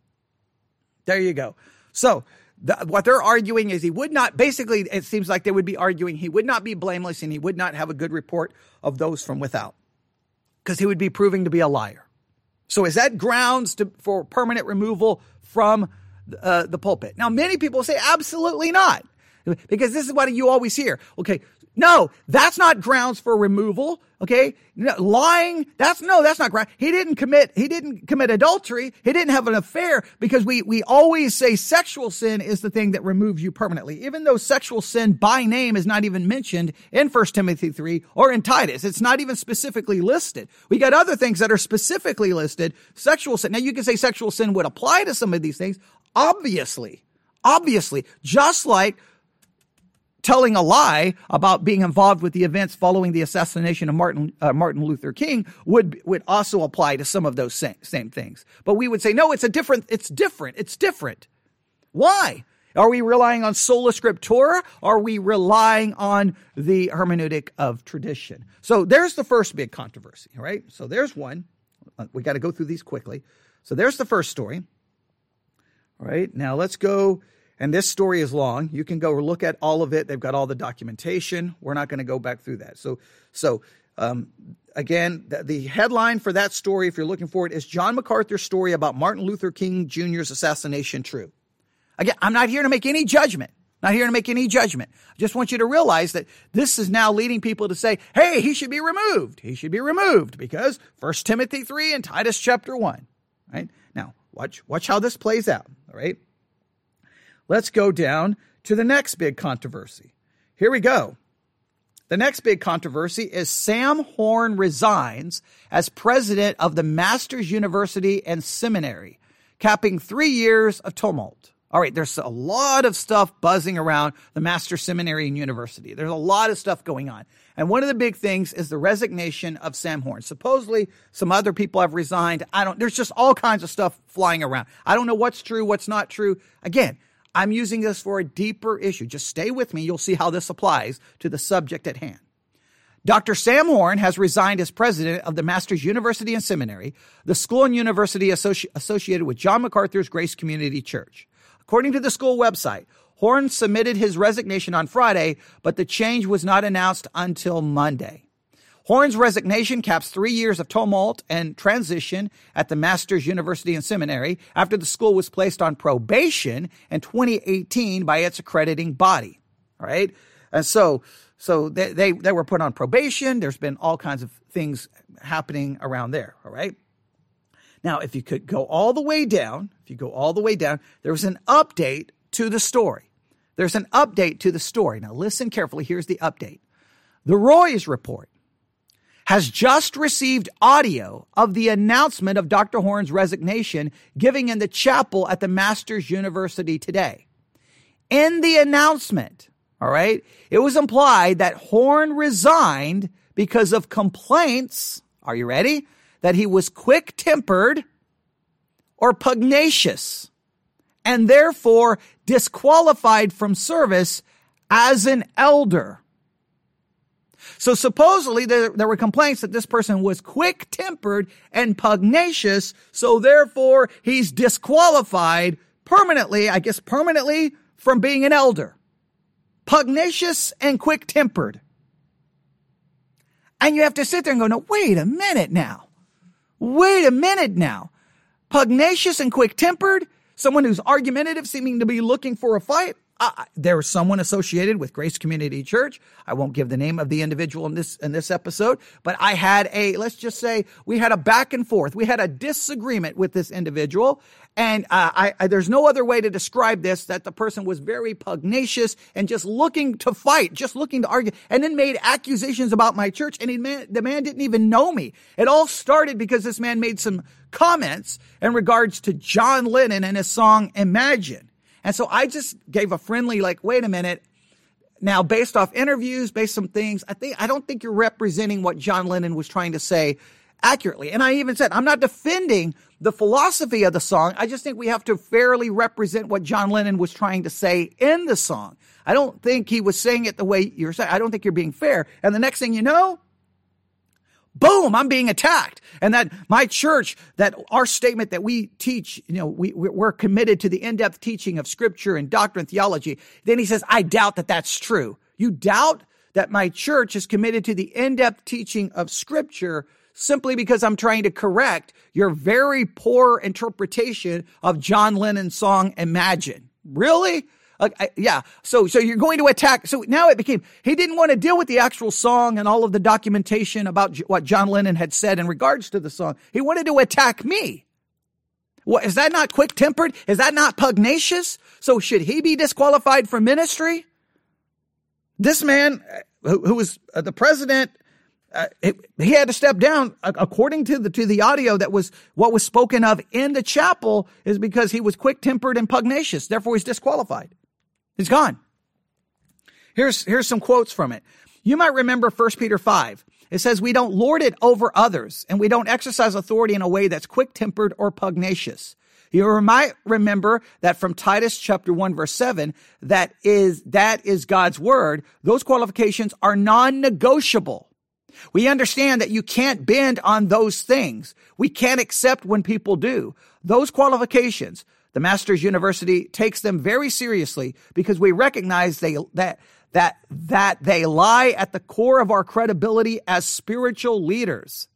Speaker 1: There you go. So what they're arguing is he would not, basically it seems like they would be arguing he would not be blameless and he would not have a good report of those from without because he would be proving to be a liar. So is that grounds for permanent removal from the pulpit? Now, many people say absolutely not, because this is what you always hear. Okay, no, that's not grounds for removal. Okay, no, lying, that's not ground. He didn't commit adultery. He didn't have an affair, because we always say sexual sin is the thing that removes you permanently, even though sexual sin by name is not even mentioned in 1 Timothy 3 or in Titus. It's not even specifically listed. We got other things that are specifically listed. Sexual sin. Now you can say sexual sin would apply to some of these things. Obviously, just like telling a lie about being involved with the events following the assassination of Martin Luther King would also apply to some of those same things. But we would say, no, it's different. Why? Are we relying on sola scriptura? Are we relying on the hermeneutic of tradition? So there's the first big controversy, right? So there's one. We got to go through these quickly. So there's the first story. All right, now let's go. And this story is long. You can go look at all of it. They've got all the documentation. We're not going to go back through that. So again, the headline for that story, if you're looking for it, is John MacArthur's story about Martin Luther King Jr.'s assassination true? Again, I'm not here to make any judgment. Not here to make any judgment. I just want you to realize that this is now leading people to say, hey, he should be removed. He should be removed because 1 Timothy 3 and Titus chapter 1. Right? Now, watch how this plays out. All right? Let's go down to the next big controversy. Here we go. The next big controversy is Sam Horn resigns as president of the Masters University and Seminary, capping 3 years of tumult. All right, there's a lot of stuff buzzing around the Masters Seminary and University. There's a lot of stuff going on. And one of the big things is the resignation of Sam Horn. Supposedly, some other people have resigned. There's just all kinds of stuff flying around. I don't know what's true, what's not true. Again, I'm using this for a deeper issue. Just stay with me. You'll see how this applies to the subject at hand. Dr. Sam Horn has resigned as president of the Masters University and Seminary, the school and university associated with John MacArthur's Grace Community Church. According to the school website, Horn submitted his resignation on Friday, but the change was not announced until Monday. Horn's resignation caps 3 years of tumult and transition at the Masters University and Seminary after the school was placed on probation in 2018 by its accrediting body. All right. And so they were put on probation. There's been all kinds of things happening around there. All right. Now, if you could go all the way down, there was an update to the story. There's an update to the story. Now, listen carefully. Here's the update. The Roys Report has just received audio of the announcement of Dr. Horn's resignation giving in the chapel at the Masters University today. In the announcement, all right, it was implied that Horn resigned because of complaints, are you ready, that he was quick-tempered or pugnacious and therefore disqualified from service as an elder. So supposedly there were complaints that this person was quick-tempered and pugnacious, so therefore he's disqualified permanently from being an elder. Pugnacious and quick-tempered. And you have to sit there and go, no, wait a minute now. Pugnacious and quick-tempered, someone who's argumentative, seeming to be looking for a fight. There was someone associated with Grace Community Church. I won't give the name of the individual in this episode, but I had let's just say we had a back and forth. We had a disagreement with this individual, and there's no other way to describe this, that the person was very pugnacious and just looking to fight, just looking to argue, and then made accusations about my church, and the man didn't even know me. It all started because this man made some comments in regards to John Lennon and his song Imagine. And so I just gave a friendly, wait a minute. Now, based off interviews, based on some things, I don't think you're representing what John Lennon was trying to say accurately. And I even said, I'm not defending the philosophy of the song. I just think we have to fairly represent what John Lennon was trying to say in the song. I don't think he was saying it the way you're saying. I don't think you're being fair. And the next thing you know, boom, I'm being attacked. And that my church, that our statement that we teach, we're committed to the in-depth teaching of scripture and doctrine and theology. Then he says, I doubt that that's true. You doubt that my church is committed to the in-depth teaching of scripture simply because I'm trying to correct your very poor interpretation of John Lennon's song Imagine. Really? Yeah. So you're going to attack. So now it became, he didn't want to deal with the actual song and all of the documentation about what John Lennon had said in regards to the song. He wanted to attack me. What, is that not quick-tempered? Is that not pugnacious? So should he be disqualified from ministry? This man, who was the president, he had to step down according to the audio. That was what was spoken of in the chapel, is because he was quick-tempered and pugnacious. Therefore, he's disqualified. He's gone. Here's some quotes from it. You might remember 1 Peter 5. It says, we don't lord it over others, and we don't exercise authority in a way that's quick-tempered or pugnacious. You might remember that from Titus chapter 1, verse 7, that is God's word. Those qualifications are non-negotiable. We understand that you can't bend on those things. We can't accept when people do. Those qualifications, the Masters University takes them very seriously because we recognize that they lie at the core of our credibility as spiritual leaders.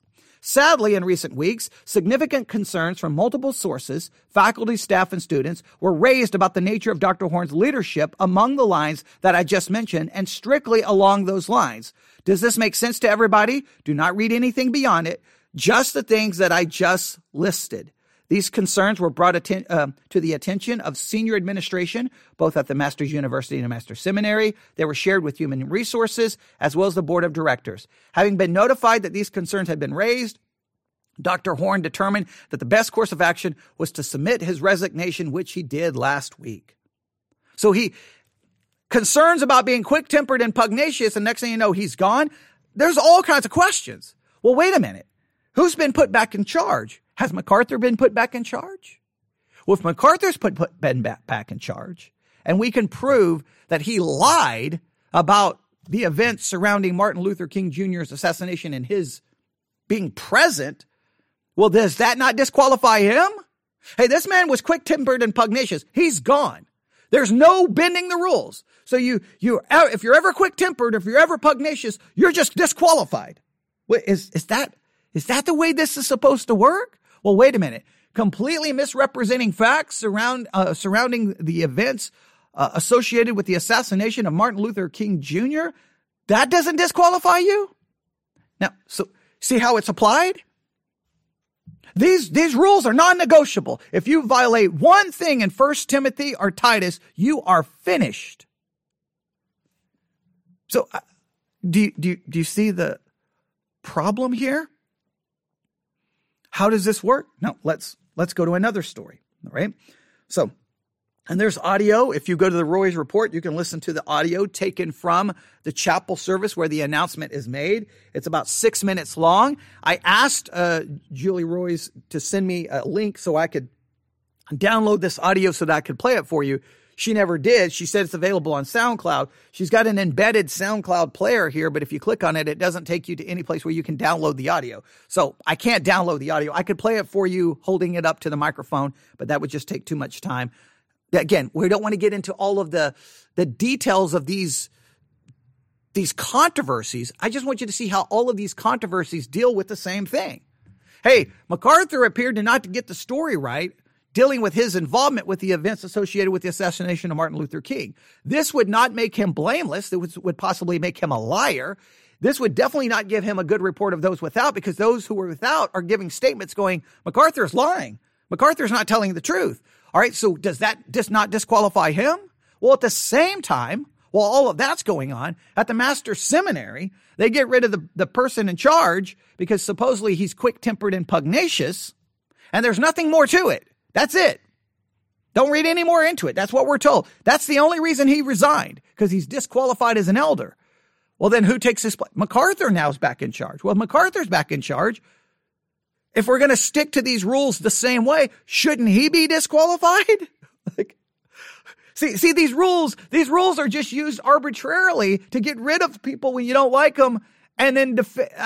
Speaker 1: Sadly, in recent weeks, significant concerns from multiple sources, faculty, staff, and students were raised about the nature of Dr. Horn's leadership among the lines that I just mentioned and strictly along those lines. Does this make sense to everybody? Do not read anything beyond it, just the things that I just listed. These concerns were brought to the attention of senior administration, both at the Master's University and the Master's Seminary. They were shared with Human Resources, as well as the Board of Directors. Having been notified that these concerns had been raised, Dr. Horn determined that the best course of action was to submit his resignation, which he did last week. So concerns about being quick-tempered and pugnacious, and next thing you know, he's gone. There's all kinds of questions. Well, wait a minute. Who's been put back in charge? Has MacArthur been put back in charge? Well, if MacArthur's been back in charge, and we can prove that he lied about the events surrounding Martin Luther King Jr.'s assassination and his being present, well, does that not disqualify him? Hey, this man was quick-tempered and pugnacious. He's gone. There's no bending the rules. So if you're ever quick-tempered, if you're ever pugnacious, you're just disqualified. Is that the way this is supposed to work? Well, wait a minute. Completely misrepresenting facts surrounding the events associated with the assassination of Martin Luther King Jr., that doesn't disqualify you? Now, so see how it's applied? These rules are non-negotiable. If you violate one thing in 1 Timothy or Titus, you are finished. So do you see the problem here? How does this work? Now, let's go to another story, all right? So, and there's audio. If you go to the Roys Report, you can listen to the audio taken from the chapel service where the announcement is made. It's about 6 minutes long. I asked Julie Roys to send me a link so I could download this audio so that I could play it for you. She never did. She said it's available on SoundCloud. She's got an embedded SoundCloud player here, but if you click on it, it doesn't take you to any place where you can download the audio. So I can't download the audio. I could play it for you holding it up to the microphone, but that would just take too much time. Again, we don't want to get into all of the details of these controversies. I just want you to see how all of these controversies deal with the same thing. Hey, MacArthur appeared to not to get the story right, dealing with his involvement with the events associated with the assassination of Martin Luther King. This would not make him blameless. It would possibly make him a liar. This would definitely not give him a good report of those without, because those who were without are giving statements going, MacArthur's lying. MacArthur's not telling the truth. All right, so does that just not disqualify him? Well, at the same time, while all of that's going on, at the Master's Seminary, they get rid of the person in charge because supposedly he's quick-tempered and pugnacious, and there's nothing more to it. That's it. Don't read any more into it. That's what we're told. That's the only reason he resigned, because he's disqualified as an elder. Well, then who takes his place? MacArthur now is back in charge. Well, MacArthur's back in charge. If we're going to stick to these rules the same way, shouldn't he be disqualified? See, these rules are just used arbitrarily to get rid of people when you don't like them. And then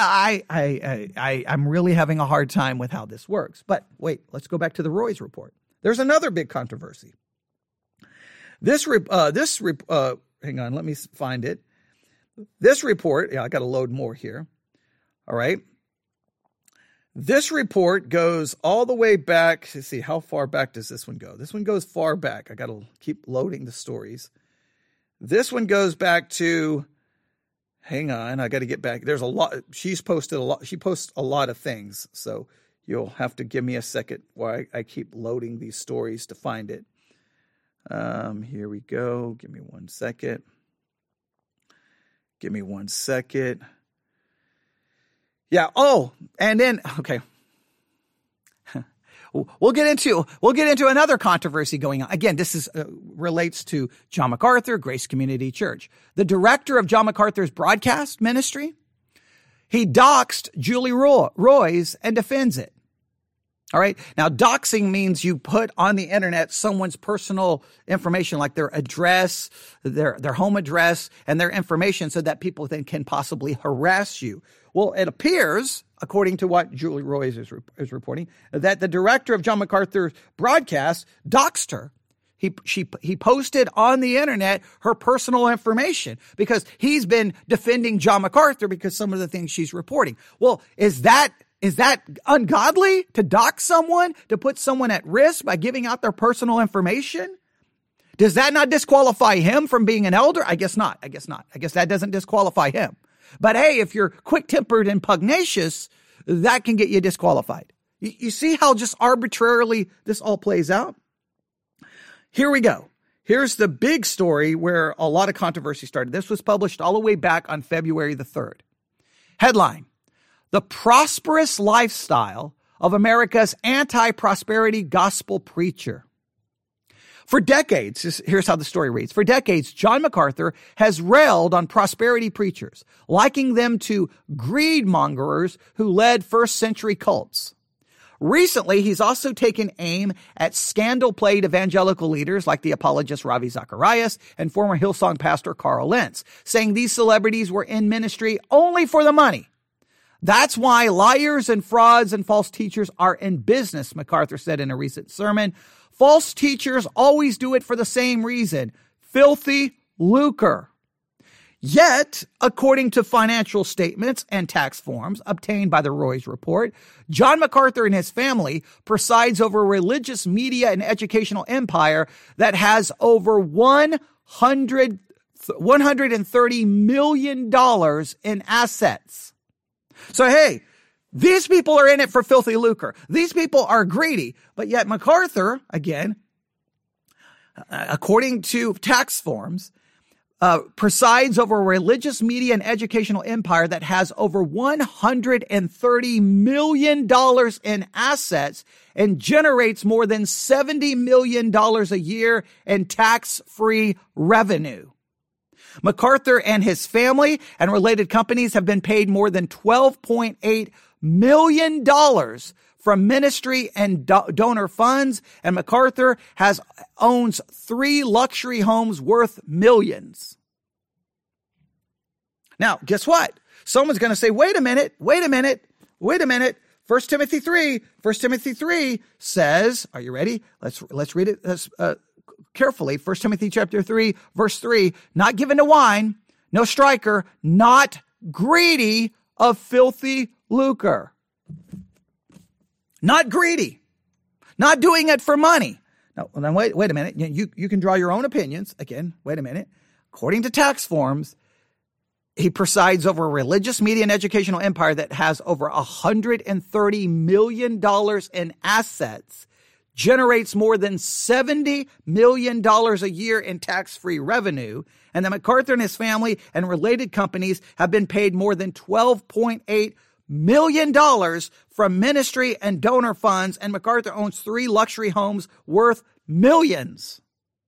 Speaker 1: I'm really having a hard time with how this works. But wait, let's go back to the Roys Report. There's another big controversy. Hang on, let me find it. This report, I got to load more here. All right. This report goes all the way back. Let's see, how far back does this one go? This one goes far back. I got to keep loading the stories. This one goes back to, hang on, I got to get back. There's a lot. She's posted a lot. She posts a lot of things. So you'll have to give me a second while I keep loading these stories to find it. Here we go. Give me 1 second. Yeah. Oh, and then, okay. We'll get into another controversy going on. Again, this relates to John MacArthur, Grace Community Church. The director of John MacArthur's broadcast ministry, he doxed Julie Roys and defends it. All right. Now, doxing means you put on the internet someone's personal information, like their address, their home address, and their information, so that people then can possibly harass you. Well, it appears, according to what Julie Roys is reporting, that the director of John MacArthur's broadcast doxed her. He posted on the internet her personal information because he's been defending John MacArthur because some of the things she's reporting. Well, is that Is that ungodly to dox someone, to put someone at risk by giving out their personal information? Does that not disqualify him from being an elder? I guess not. I guess that doesn't disqualify him. But hey, if you're quick-tempered and pugnacious, that can get you disqualified. You see how just arbitrarily this all plays out? Here we go. Here's the big story where a lot of controversy started. This was published all the way back on February the 3rd. Headline: The prosperous lifestyle of America's anti-prosperity gospel preacher. For decades, here's how the story reads. For decades, John MacArthur has railed on prosperity preachers, likening them to greed mongers who led first century cults. Recently, he's also taken aim at scandal-plagued evangelical leaders like the apologist Ravi Zacharias and former Hillsong pastor Carl Lentz, saying these celebrities were in ministry only for the money. That's why liars and frauds and false teachers are in business, MacArthur said in a recent sermon. False teachers always do it for the same reason: filthy lucre. Yet, according to financial statements and tax forms obtained by the Roys Report, John MacArthur and his family presides over a religious media and educational empire that has over $130 million in assets. So, hey, these people are in it for filthy lucre. These people are greedy. But yet MacArthur, again, according to tax forms, presides over a religious media and educational empire that has over $130 million in assets and generates more than $70 million a year in tax-free revenue. MacArthur and his family and related companies have been paid more than $12.8 million from ministry and donor funds, and MacArthur owns 3 luxury homes worth millions. Now, guess what? Someone's going to say, wait a minute. 1 Timothy 3 says, are you ready? Let's read it carefully. 1 Timothy chapter 3, verse 3, not given to wine, no striker, not greedy of filthy lucre. Not greedy. Not doing it for money. Now, wait a minute. You can draw your own opinions. Again, wait a minute. According to tax forms, he presides over a religious media and educational empire that has over $130 million in assets, generates more than $70 million a year in tax-free revenue, and that MacArthur and his family and related companies have been paid more than $12.8 million from ministry and donor funds, and MacArthur owns 3 luxury homes worth millions.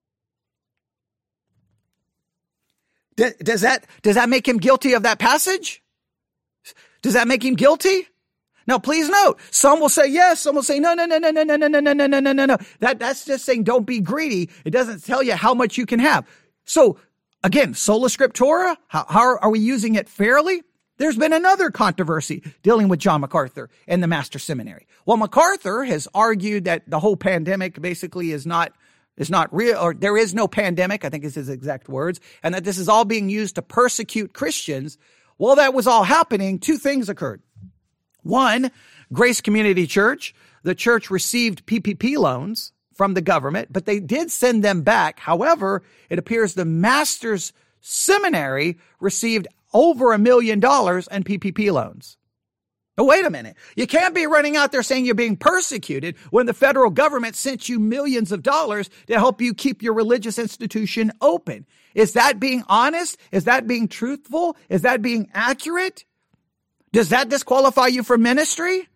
Speaker 1: Does that make him guilty of that passage? Does that make him guilty? Now, please note, some will say yes, some will say no. That's just saying don't be greedy. It doesn't tell you how much you can have. So, again, sola scriptura, how are we using it fairly? There's been another controversy dealing with John MacArthur and the Master Seminary. Well, MacArthur has argued that the whole pandemic basically is not real, or there is no pandemic, I think is his exact words, and that this is all being used to persecute Christians. While that was all happening, 2 things occurred. One, Grace Community Church, the church received PPP loans from the government, but they did send them back. However, it appears the Master's Seminary received over $1 million in PPP loans. Now, wait a minute. You can't be running out there saying you're being persecuted when the federal government sent you millions of dollars to help you keep your religious institution open. Is that being honest? Is that being truthful? Is that being accurate? Does that disqualify you for ministry?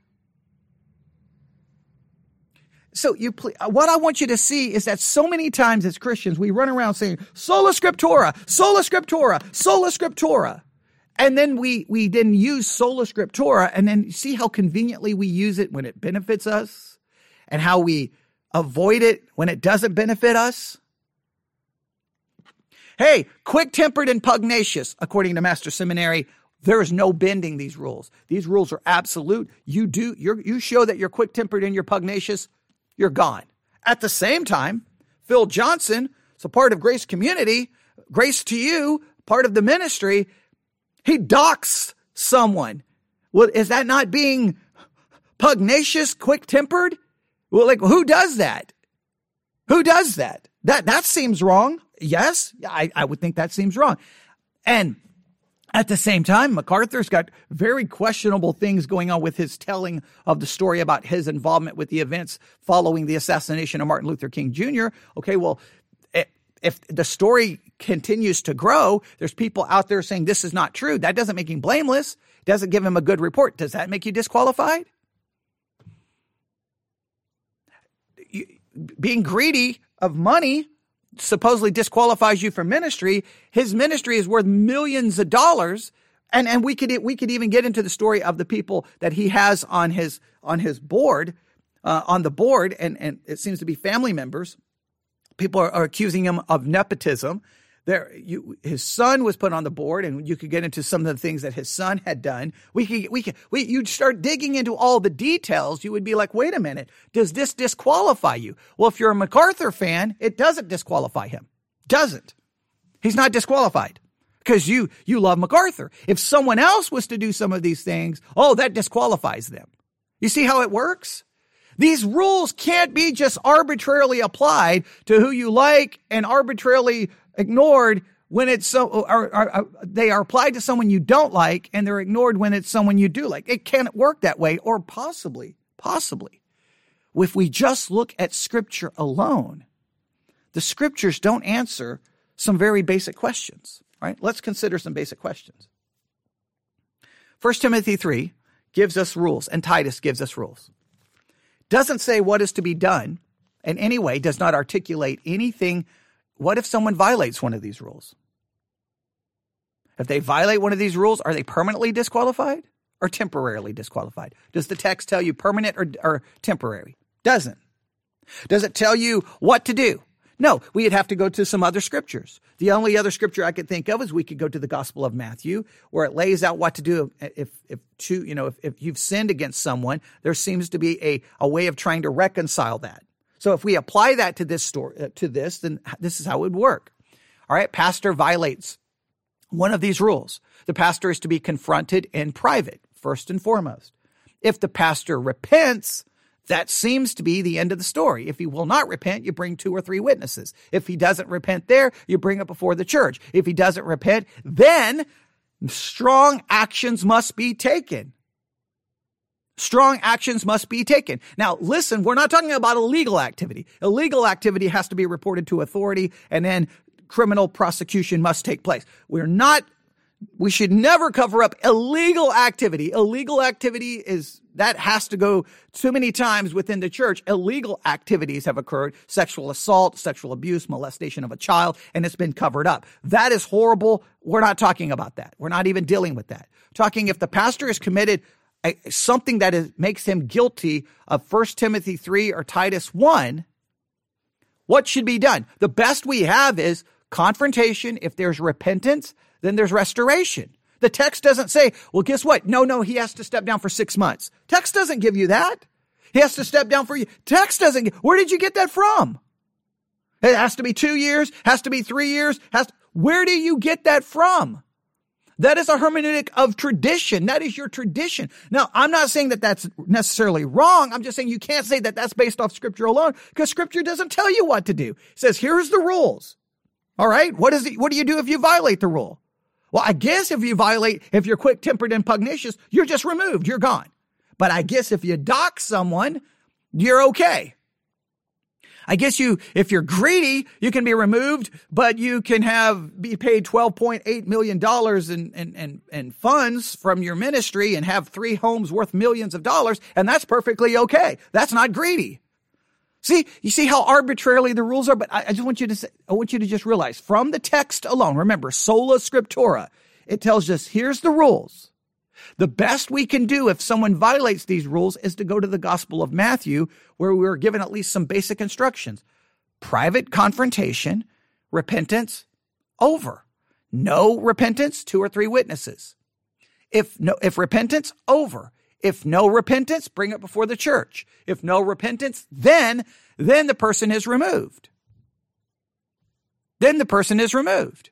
Speaker 1: So what I want you to see is that so many times as Christians, we run around saying, sola scriptura, sola scriptura, sola scriptura. And then we then use sola scriptura, and then see how conveniently we use it when it benefits us and how we avoid it when it doesn't benefit us. Hey, quick-tempered and pugnacious, according to Master Seminary, there is no bending these rules. These rules are absolute. You show that you're quick-tempered and you're pugnacious, you're gone. At the same time, Phil Johnson, so part of Grace Community, Grace to You, part of the ministry, he docks someone. Well, is that not being Pugnacious, quick-tempered? Well, like, who does that? Who does that? That seems wrong. Yes, I would think that seems wrong. And at the same time, MacArthur's got very questionable things going on with his telling of the story about his involvement with the events following the assassination of Martin Luther King Jr. Okay, well, if the story continues to grow, there's people out there saying this is not true. That doesn't make him blameless. Doesn't give him a good report. Does that make you disqualified? Being greedy of money supposedly disqualifies you from ministry. His ministry is worth millions of dollars. And we could even get into the story of the people that he has on his board, on the board. And it seems to be family members. People are accusing him of nepotism. His son was put on the board, and you could get into some of the things that his son had done. You'd start digging into all the details. You would be like, wait a minute, does this disqualify you? Well, if you're a MacArthur fan, it doesn't disqualify him. Doesn't. He's not disqualified because you love MacArthur. If someone else was to do some of these things, that disqualifies them. You see how it works? These rules can't be just arbitrarily applied to who you like and arbitrarily ignored when it's they are applied to someone you don't like, and they're ignored when it's someone you do like. It can't work that way, or possibly, if we just look at Scripture alone, the Scriptures don't answer some very basic questions. Right? Let's consider some basic questions. 1 Timothy 3 gives us rules, and Titus gives us rules. Doesn't say what is to be done in any way, does not articulate anything. What if someone violates one of these rules? If they violate one of these rules, are they permanently disqualified or temporarily disqualified? Does the text tell you permanent or temporary? Doesn't. Does it tell you what to do? No, we'd have to go to some other scriptures. The only other scripture I could think of is we could go to the Gospel of Matthew, where it lays out what to do if you've sinned against someone. There seems to be a way of trying to reconcile that. So if we apply that to this story, then this is how it would work. All right, pastor violates one of these rules. The pastor is to be confronted in private, first and foremost. If the pastor repents, that seems to be the end of the story. If he will not repent, you bring 2 or 3 witnesses. If he doesn't repent there, you bring it before the church. If he doesn't repent, then strong actions must be taken. Strong actions must be taken. Now, listen, we're not talking about illegal activity. Illegal activity has to be reported to authority, and then criminal prosecution must take place. We should never cover up illegal activity. Illegal activity that has to go too many times within the church. Illegal activities have occurred: sexual assault, sexual abuse, molestation of a child, and it's been covered up. That is horrible. We're not talking about that. We're not even dealing with that. Talking if the pastor is committed something that makes him guilty of 1 Timothy 3 or Titus 1, what should be done? The best we have is confrontation. If there's repentance, then there's restoration. The text doesn't say, well, guess what? No, he has to step down for 6 months. Text doesn't give you that. He has to step down for you. Text doesn't. Where did you get that from? It has to be 2 years, has to be 3 years. Where do you get that from? That is a hermeneutic of tradition. That is your tradition. Now, I'm not saying that that's necessarily wrong. I'm just saying you can't say that that's based off Scripture alone, because Scripture doesn't tell you what to do. It says, here's the rules. All right. What do you do if you violate the rule? Well, I guess if you're quick-tempered and pugnacious, you're just removed. You're gone. But I guess if you dock someone, you're okay. I guess if you're greedy, you can be removed, but you can be paid $12.8 million in funds from your ministry and have 3 homes worth millions of dollars, and that's perfectly okay. That's not greedy. See, you see how arbitrarily the rules are, but I want you to just realize from the text alone, remember, sola scriptura, it tells us here's the rules. The best we can do if someone violates these rules is to go to the Gospel of Matthew, where we were given at least some basic instructions. Private confrontation, repentance, over. No repentance, 2 or 3 witnesses. If repentance, over. If no repentance, bring it before the church. If no repentance, then the person is removed. Then the person is removed.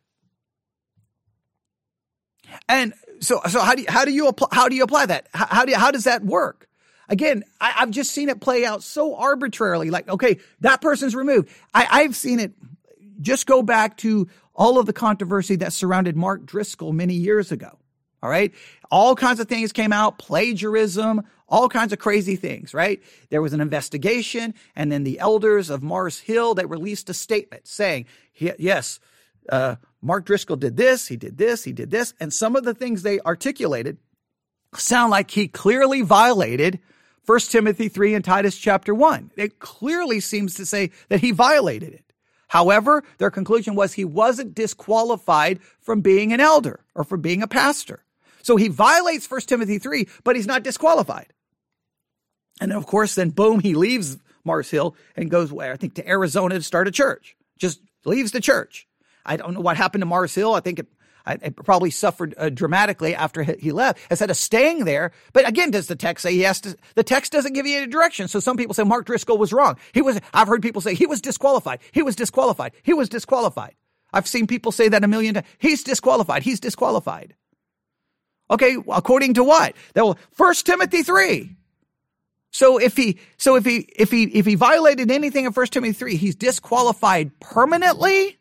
Speaker 1: And so how do you apply that? How does that work? Again, I've just seen it play out so arbitrarily. Like, okay, that person's removed. I've seen it just go back to all of the controversy that surrounded Mark Driscoll many years ago. All right. All kinds of things came out, plagiarism, all kinds of crazy things, right? There was an investigation, and then the elders of Mars Hill, they released a statement saying, yes, Mark Driscoll did this, he did this, he did this. And some of the things they articulated sound like he clearly violated 1 Timothy 3 and Titus chapter 1. It clearly seems to say that he violated it. However, their conclusion was he wasn't disqualified from being an elder or from being a pastor. So he violates 1 Timothy 3, but he's not disqualified. And then, of course, then boom, he leaves Mars Hill and goes where? I think to Arizona to start a church. Just leaves the church. I don't know what happened to Mars Hill. I think it probably suffered dramatically after he left instead of staying there. But again, does the text say he has to? The text doesn't give you any direction. So some people say Mark Driscoll was wrong. I've heard people say he was disqualified. He was disqualified. He was disqualified. I've seen people say that a million times. He's disqualified. He's disqualified. Okay, according to what? 1 Timothy 3. So if he violated anything in 1 Timothy 3, he's disqualified permanently.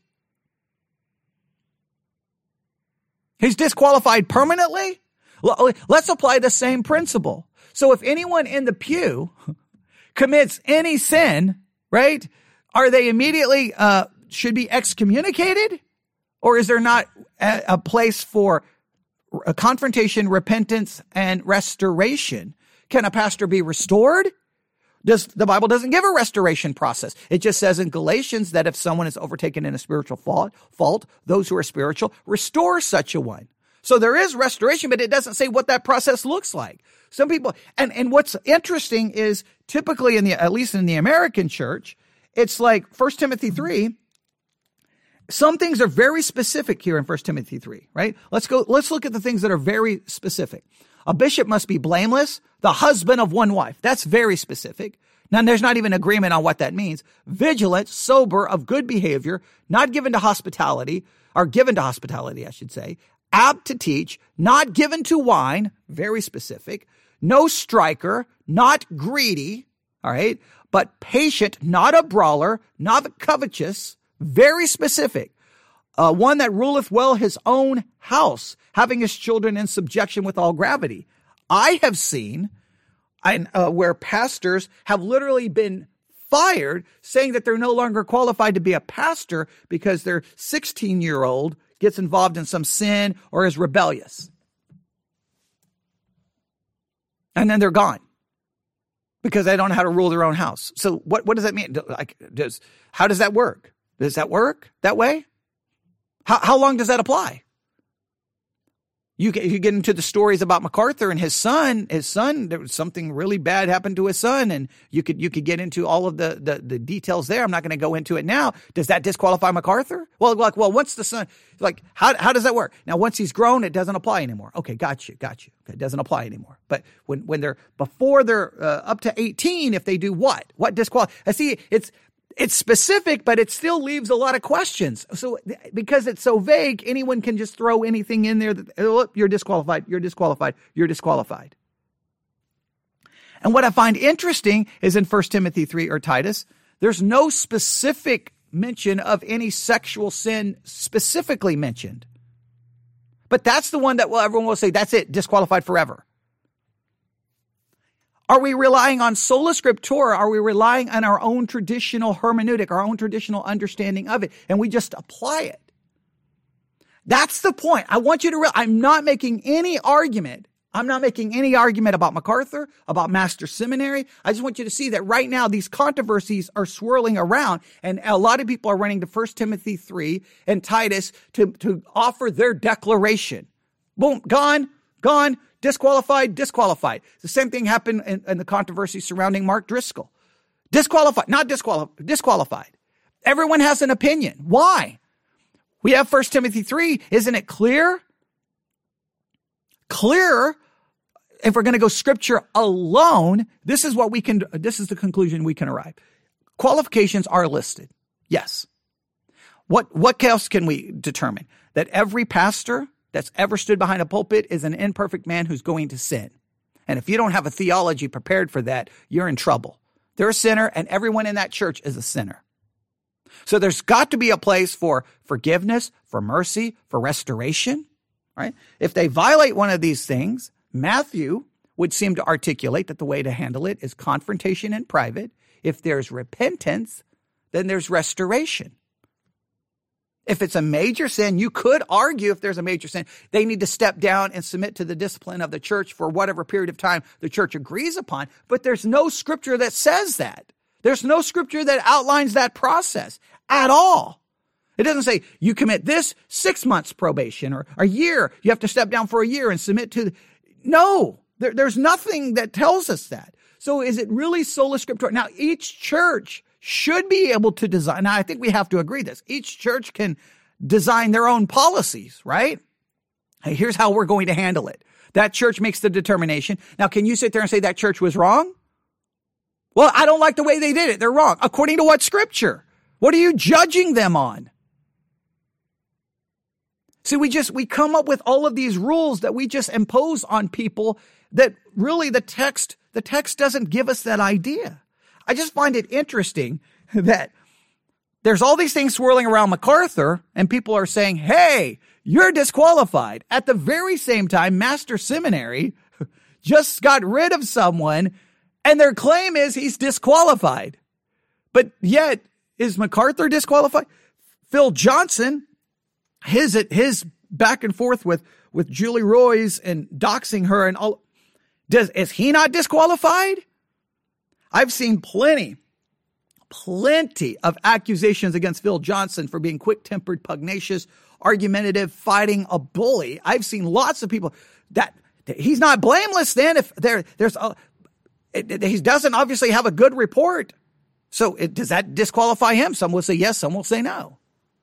Speaker 1: He's disqualified permanently? Let's apply the same principle. So if anyone in the pew commits any sin, right, are they immediately should be excommunicated? Or is there not a place for a confrontation, repentance, and restoration? Can a pastor be restored? The Bible doesn't give a restoration process. It just says in Galatians that if someone is overtaken in a spiritual fault, those who are spiritual restore such a one. So there is restoration, but it doesn't say what that process looks like. Some people, and what's interesting is typically at least in the American church, it's like 1 Timothy 3. Some things are very specific here in 1 Timothy 3, right? Let's look at the things that are very specific. A bishop must be blameless, the husband of one wife. That's very specific. Now, there's not even agreement on what that means. Vigilant, sober, of good behavior, not given to hospitality, or given to hospitality, I should say. Apt to teach, not given to wine, very specific. No striker, not greedy, all right? But patient, not a brawler, not covetous, very specific. One that ruleth well his own house, having his children in subjection with all gravity. I have seen where pastors have literally been fired, saying that they're no longer qualified to be a pastor because their 16-year-old gets involved in some sin or is rebellious. And then they're gone because they don't know how to rule their own house. So what does that mean? How does that work? Does that work that way? How long does that apply? You get into the stories about MacArthur and his son, there was something really bad happened to his son, and you could get into all of the details there. I'm not going to go into it now. Does that disqualify MacArthur? Well, once the son, how does that work? Now, once he's grown, it doesn't apply anymore. Okay, got you. Okay, it doesn't apply anymore. But when they're, before they're up to 18, if they do what? What disqualify? I see it's specific, but it still leaves a lot of questions. So because it's so vague, anyone can just throw anything in there that, you're disqualified, you're disqualified, you're disqualified. And what I find interesting is in 1 Timothy 3 or Titus, there's no specific mention of any sexual sin specifically mentioned. But that's the one that everyone will say, that's it, disqualified forever. Are we relying on sola scriptura? Are we relying on our own traditional hermeneutic, our own traditional understanding of it, and we just apply it? That's the point. I want you to realize, I'm not making any argument. I'm not making any argument about MacArthur, about Master Seminary. I just want you to see that right now these controversies are swirling around, and a lot of people are running to 1 Timothy 3 and Titus to offer their declaration. Boom, gone. Disqualified. The same thing happened in the controversy surrounding Mark Driscoll. Disqualified, not disqualified. Everyone has an opinion. Why? We have 1 Timothy 3. Isn't it clear? Clear. If we're going to go scripture alone, this is the conclusion we can arrive. Qualifications are listed. Yes. What else can we determine? That every pastor that's ever stood behind a pulpit is an imperfect man who's going to sin. And if you don't have a theology prepared for that, you're in trouble. They're a sinner, and everyone in that church is a sinner. So there's got to be a place for forgiveness, for mercy, for restoration, right? If they violate one of these things, Matthew would seem to articulate that the way to handle it is confrontation in private. If there's repentance, then there's restoration. If it's a major sin, you could argue if there's a major sin, they need to step down and submit to the discipline of the church for whatever period of time the church agrees upon. But there's no scripture that says that. There's no scripture that outlines that process at all. It doesn't say you commit this 6 months probation or a year. You have to step down for a year and submit to. No, there's nothing that tells us that. So is it really sola scriptura? Now, each church should be able to design. Now, I think we have to agree this. Each church can design their own policies, right? Hey, here's how we're going to handle it. That church makes the determination. Now, can you sit there and say that church was wrong? Well, I don't like the way they did it. They're wrong. According to what scripture? What are you judging them on? See, we come up with all of these rules that we just impose on people that really the text doesn't give us that idea. I just find it interesting that there's all these things swirling around MacArthur and people are saying, hey, you're disqualified. At the very same time, Master Seminary just got rid of someone and their claim is he's disqualified. But yet, is MacArthur disqualified? Phil Johnson, his back and forth with Julie Roys and doxing her and all, is he not disqualified? I've seen plenty of accusations against Phil Johnson for being quick-tempered, pugnacious, argumentative, fighting a bully. I've seen lots of people that he's not blameless then if he doesn't obviously have a good report. So does that disqualify him? Some will say yes, some will say no.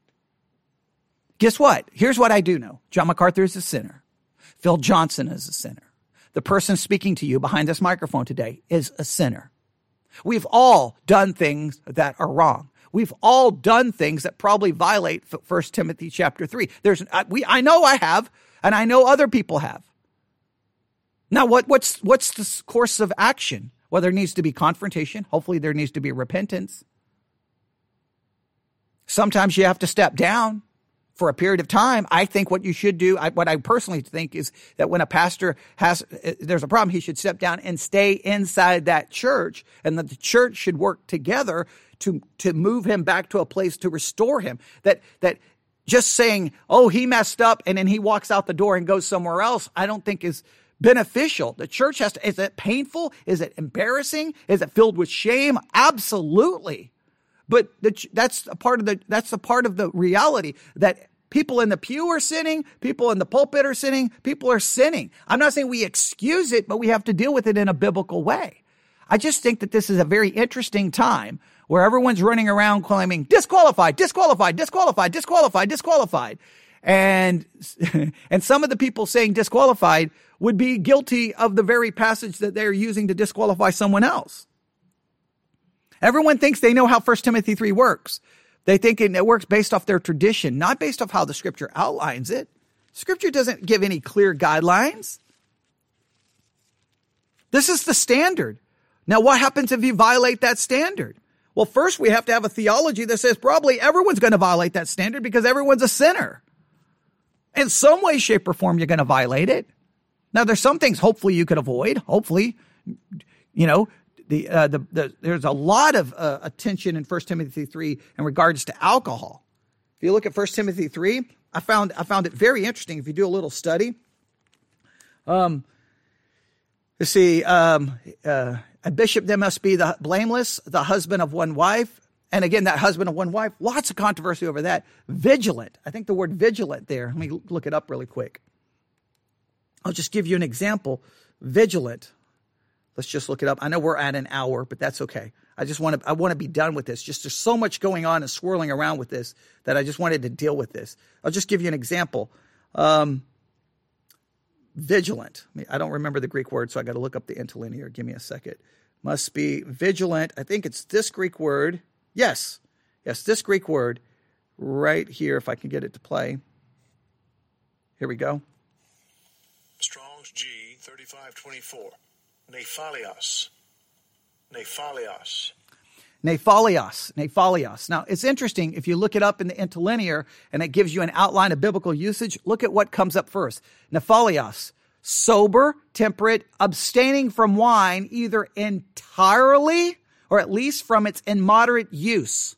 Speaker 1: Guess what? Here's what I do know. John MacArthur is a sinner. Phil Johnson is a sinner. The person speaking to you behind this microphone today is a sinner. We've all done things that are wrong. We've all done things that probably violate 1 Timothy chapter 3. I know I have, and I know other people have. Now, what's the course of action? Well, there needs to be confrontation. Hopefully there needs to be repentance. Sometimes you have to step down for a period of time. I think what you should do, what I personally think is that when a pastor there's a problem, he should step down and stay inside that church, and that the church should work together to move him back to a place to restore him. That just saying, oh, he messed up and then he walks out the door and goes somewhere else, I don't think is beneficial. The church has to, is it painful? Is it embarrassing? Is it filled with shame? Absolutely. But that's a part of the reality that people in the pew are sinning, people in the pulpit are sinning, people are sinning. I'm not saying we excuse it, but we have to deal with it in a biblical way. I just think that this is a very interesting time where everyone's running around claiming disqualified, disqualified, disqualified, disqualified, disqualified. And some of the people saying disqualified would be guilty of the very passage that they're using to disqualify someone else. Everyone thinks they know how 1 Timothy 3 works. They think it works based off their tradition, not based off how the scripture outlines it. Scripture doesn't give any clear guidelines. This is the standard. Now, what happens if you violate that standard? Well, first we have to have a theology that says probably everyone's going to violate that standard because everyone's a sinner. In some way, shape, or form, you're going to violate it. Now, there's some things hopefully you could avoid. Hopefully, there's a lot of attention in 1 Timothy 3 in regards to alcohol. If you look at 1 Timothy 3, I found it very interesting. If you do a little study, let's see, a bishop then must be the blameless, the husband of one wife. And again, that husband of one wife, lots of controversy over that. Vigilant. I think the word vigilant there, let me look it up really quick. I'll just give you an example. Vigilant. Let's just look it up. I know we're at an hour, but that's okay. I want to be done with this. Just there's so much going on and swirling around with this that I just wanted to deal with this. I'll just give you an example. Vigilant. I don't remember the Greek word, so I got to look up the interlinear. Give me a second. Must be vigilant. I think it's this Greek word. Yes, this Greek word right here, if I can get it to play. Here we go.
Speaker 2: Strong's G 3524. Nephalios. Nephalios.
Speaker 1: Nephalios, nephalios. Now, it's interesting. If you look it up in the interlinear and it gives you an outline of biblical usage, look at what comes up first. Nephalios, sober, temperate, abstaining from wine either entirely or at least from its immoderate use.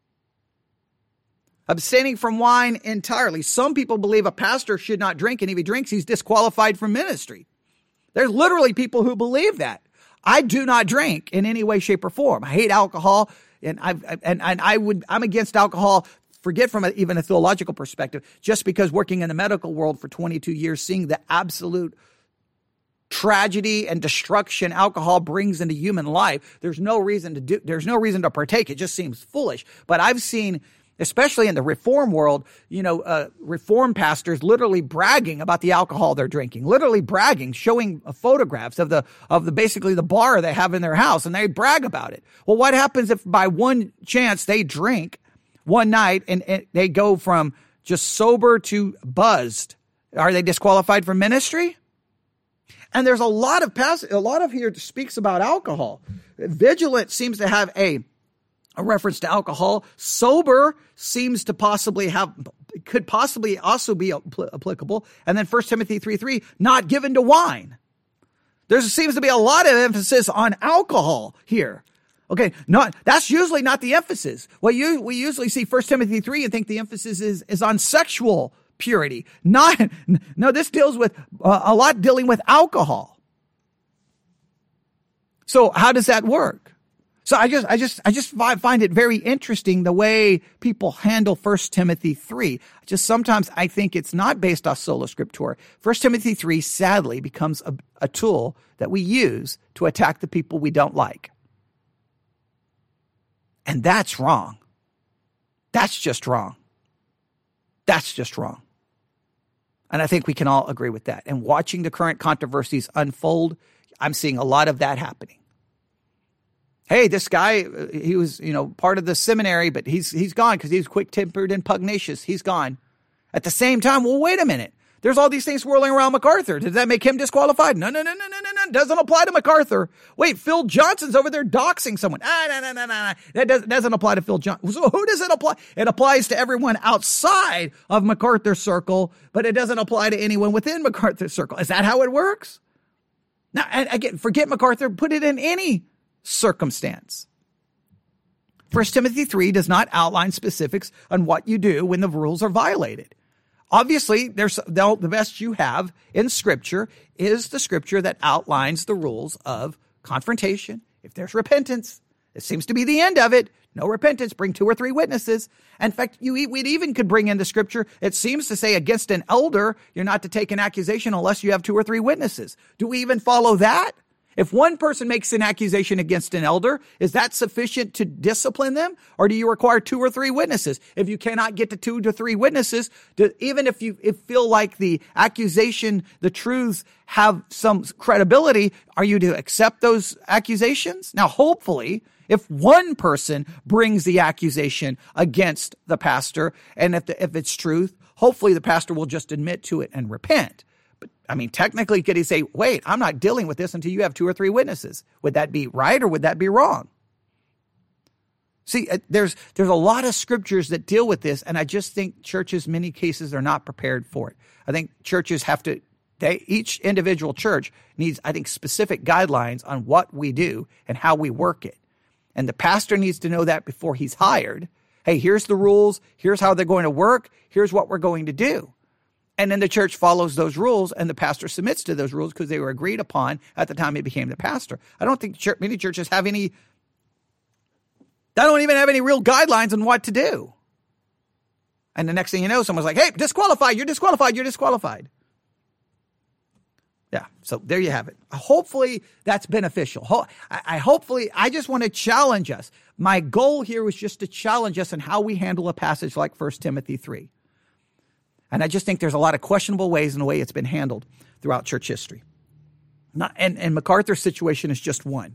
Speaker 1: Abstaining from wine entirely. Some people believe a pastor should not drink, and if he drinks, he's disqualified from ministry. There's literally people who believe that. I do not drink in any way, shape, or form. I hate alcohol, and I'm against alcohol. Forget from even a theological perspective, just because working in the medical world for 22 years, seeing the absolute tragedy and destruction alcohol brings into human life, there's no reason to partake. It just seems foolish. But I've seen, especially in the reform world, reform pastors literally bragging about the alcohol they're drinking, literally bragging, showing photographs of the basically the bar they have in their house, and they brag about it. Well, what happens if by one chance they drink one night and they go from just sober to buzzed? Are they disqualified from ministry? And there's a lot of here speaks about alcohol. Vigilant seems to have a reference to alcohol. Sober seems to could possibly also be applicable. And then 1 Timothy 3:3, not given to wine. There seems to be a lot of emphasis on alcohol here. Okay, that's usually not the emphasis. We usually see 1 Timothy 3 and think the emphasis is on sexual purity. No, this deals with a lot dealing with alcohol. So how does that work? So I just find it very interesting the way people handle 1 Timothy 3. Sometimes I think it's not based off sola scriptura. 1 Timothy 3 sadly becomes a tool that we use to attack the people we don't like. And that's wrong. That's just wrong. That's just wrong. And I think we can all agree with that. And watching the current controversies unfold, I'm seeing a lot of that happening. Hey, this guy, he was, part of the seminary, but he's gone because he was quick-tempered and pugnacious. He's gone. At the same time, well, wait a minute. There's all these things swirling around MacArthur. Does that make him disqualified? No. Doesn't apply to MacArthur. Wait, Phil Johnson's over there doxing someone. No. That doesn't apply to Phil Johnson. So who does it apply? It applies to everyone outside of MacArthur's circle, but it doesn't apply to anyone within MacArthur's circle. Is that how it works? Now, and again, forget MacArthur. Put it in any circumstance. 1 Timothy 3 does not outline specifics on what you do when the rules are violated. Obviously, the best you have in Scripture is the Scripture that outlines the rules of confrontation. If there's repentance, it seems to be the end of it. No repentance, bring 2 or 3 witnesses. In fact, we even could bring in the Scripture. It seems to say against an elder, you're not to take an accusation unless you have 2 or 3 witnesses. Do we even follow that? If one person makes an accusation against an elder, is that sufficient to discipline them? Or do you require 2 or 3 witnesses? If you cannot get to 2 to 3 witnesses, even if you feel like the accusation, the truths have some credibility, are you to accept those accusations? Now, hopefully, if one person brings the accusation against the pastor, and if it's truth, hopefully the pastor will just admit to it and repent. But technically, could he say, wait, I'm not dealing with this until you have 2 or 3 witnesses? Would that be right or would that be wrong? See, there's a lot of scriptures that deal with this, and I just think churches, many cases, are not prepared for it. I think churches each individual church needs, I think, specific guidelines on what we do and how we work it. And the pastor needs to know that before he's hired. Hey, here's the rules. Here's how they're going to work. Here's what we're going to do. And then the church follows those rules, and the pastor submits to those rules because they were agreed upon at the time he became the pastor. I don't think many churches have they don't even have any real guidelines on what to do. And the next thing you know, someone's like, hey, disqualified, you're disqualified, you're disqualified. Yeah, so there you have it. Hopefully that's beneficial. I just want to challenge us. My goal here was just to challenge us in how we handle a passage like 1 Timothy 3. And I just think there's a lot of questionable ways in the way it's been handled throughout church history. And MacArthur's situation is just one.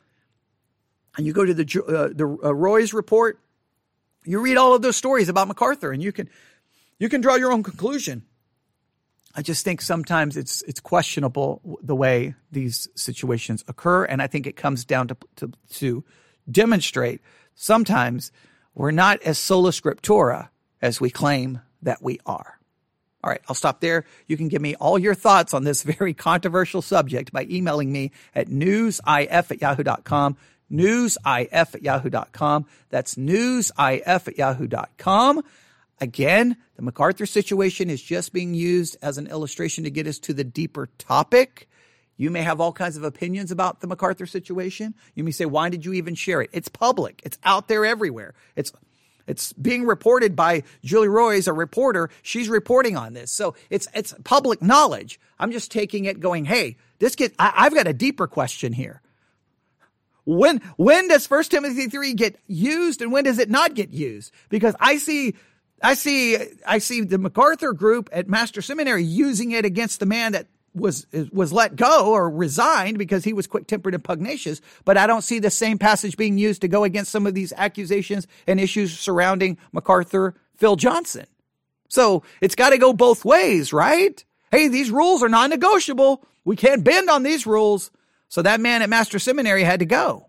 Speaker 1: And you go to the Roy's report, you read all of those stories about MacArthur, and you can draw your own conclusion. I just think sometimes it's questionable the way these situations occur, and I think it comes down to demonstrate sometimes we're not as sola scriptura as we claim that we are. All right, I'll stop there. You can give me all your thoughts on this very controversial subject by emailing me at newsif@yahoo.com, newsif@yahoo.com. That's newsif@yahoo.com. Again, the MacArthur situation is just being used as an illustration to get us to the deeper topic. You may have all kinds of opinions about the MacArthur situation. You may say, why did you even share it? It's public. It's out there everywhere. It's being reported by Julie Roys, a reporter. She's reporting on this. So it's public knowledge. I'm just taking it going, hey, I've got a deeper question here. When does 1 Timothy 3 get used and when does it not get used? Because I see the MacArthur group at Master Seminary using it against the man that was let go or resigned because he was quick-tempered and pugnacious, but I don't see the same passage being used to go against some of these accusations and issues surrounding MacArthur, Phil Johnson. So it's got to go both ways, right? Hey, these rules are non-negotiable. We can't bend on these rules. So that man at Master Seminary had to go.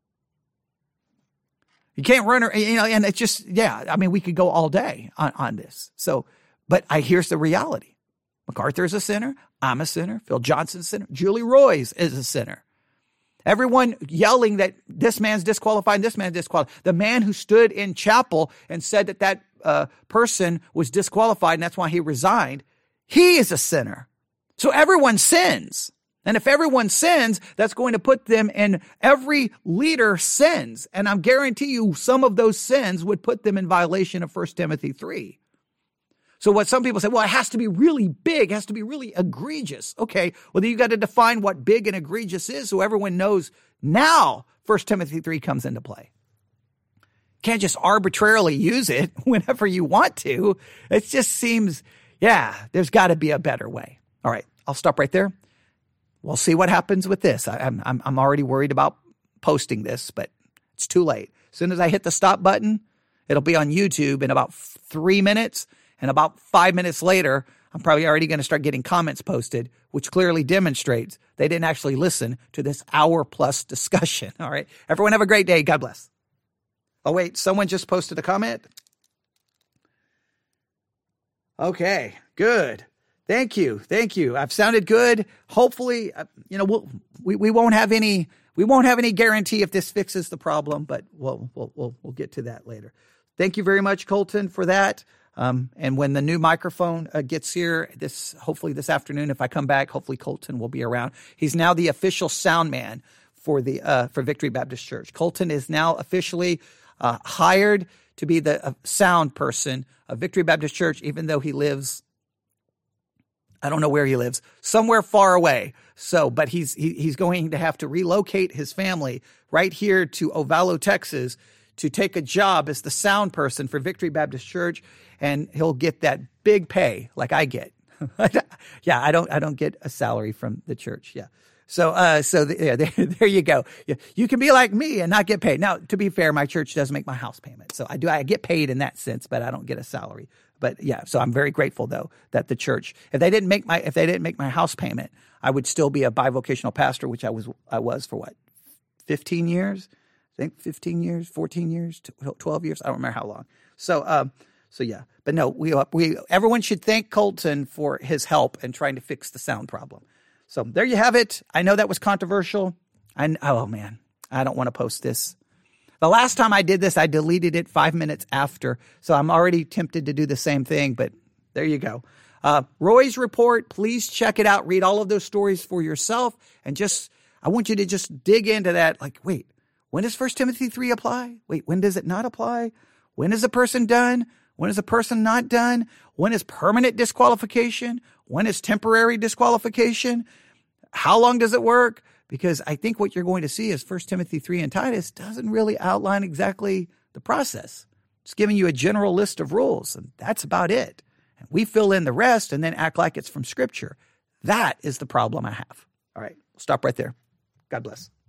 Speaker 1: You can't run, and it's just, we could go all day on this. So, but here's the reality. MacArthur is a sinner. I'm a sinner. Phil Johnson's a sinner. Julie Roys is a sinner. Everyone yelling that this man's disqualified and this man's disqualified. The man who stood in chapel and said that person was disqualified and that's why he resigned, he is a sinner. So everyone sins. And if everyone sins, that's going to put them in every leader sins. And I guarantee you some of those sins would put them in violation of 1 Timothy 3. So what some people say, well, it has to be really big, it has to be really egregious. Okay, well, then you got to define what big and egregious is so everyone knows now 1 Timothy 3 comes into play. Can't just arbitrarily use it whenever you want to. It just seems, there's got to be a better way. All right, I'll stop right there. We'll see what happens with this. I'm already worried about posting this, but it's too late. As soon as I hit the stop button, it'll be on YouTube in about 3 minutes. And about 5 minutes later, I'm probably already going to start getting comments posted, which clearly demonstrates they didn't actually listen to this hour-plus discussion. All right. Everyone have a great day. God bless. Oh, wait. Someone just posted a comment? Okay. Good. Thank you. I've sounded good. Hopefully, we won't have any guarantee if this fixes the problem, but we'll get to that later. Thank you very much, Colton, for that. And when the new microphone gets here, hopefully this afternoon, if I come back, hopefully Colton will be around. He's now the official sound man for Victory Baptist Church. Colton is now officially hired to be the sound person of Victory Baptist Church, even though he lives, I don't know where he lives, somewhere far away. So, but he's going to have to relocate his family right here to Ovalo, Texas, to take a job as the sound person for Victory Baptist Church, and he'll get that big pay like I get. I don't get a salary from the church. Yeah. There you go. You can be like me and not get paid. Now, to be fair, my church does make my house payment. So I get paid in that sense, but I don't get a salary. But yeah, so I'm very grateful though that the church, if they didn't make my house payment, I would still be a bivocational pastor, which I was for what, 15 years? I think 15 years, 14 years, 12 years. I don't remember how long. So yeah, but no, everyone should thank Colton for his help in trying to fix the sound problem. So there you have it. I know that was controversial. Oh man, I don't want to post this. The last time I did this, I deleted it 5 minutes after. So I'm already tempted to do the same thing, but there you go. Roy's report, please check it out. Read all of those stories for yourself. And I want you to just dig into that. Like, wait, when does 1 Timothy 3 apply? Wait, when does it not apply? When is a person done? When is a person not done? When is permanent disqualification? When is temporary disqualification? How long does it work? Because I think what you're going to see is 1 Timothy 3 and Titus doesn't really outline exactly the process. It's giving you a general list of rules, and that's about it. And we fill in the rest and then act like it's from Scripture. That is the problem I have. All right, we'll stop right there. God bless.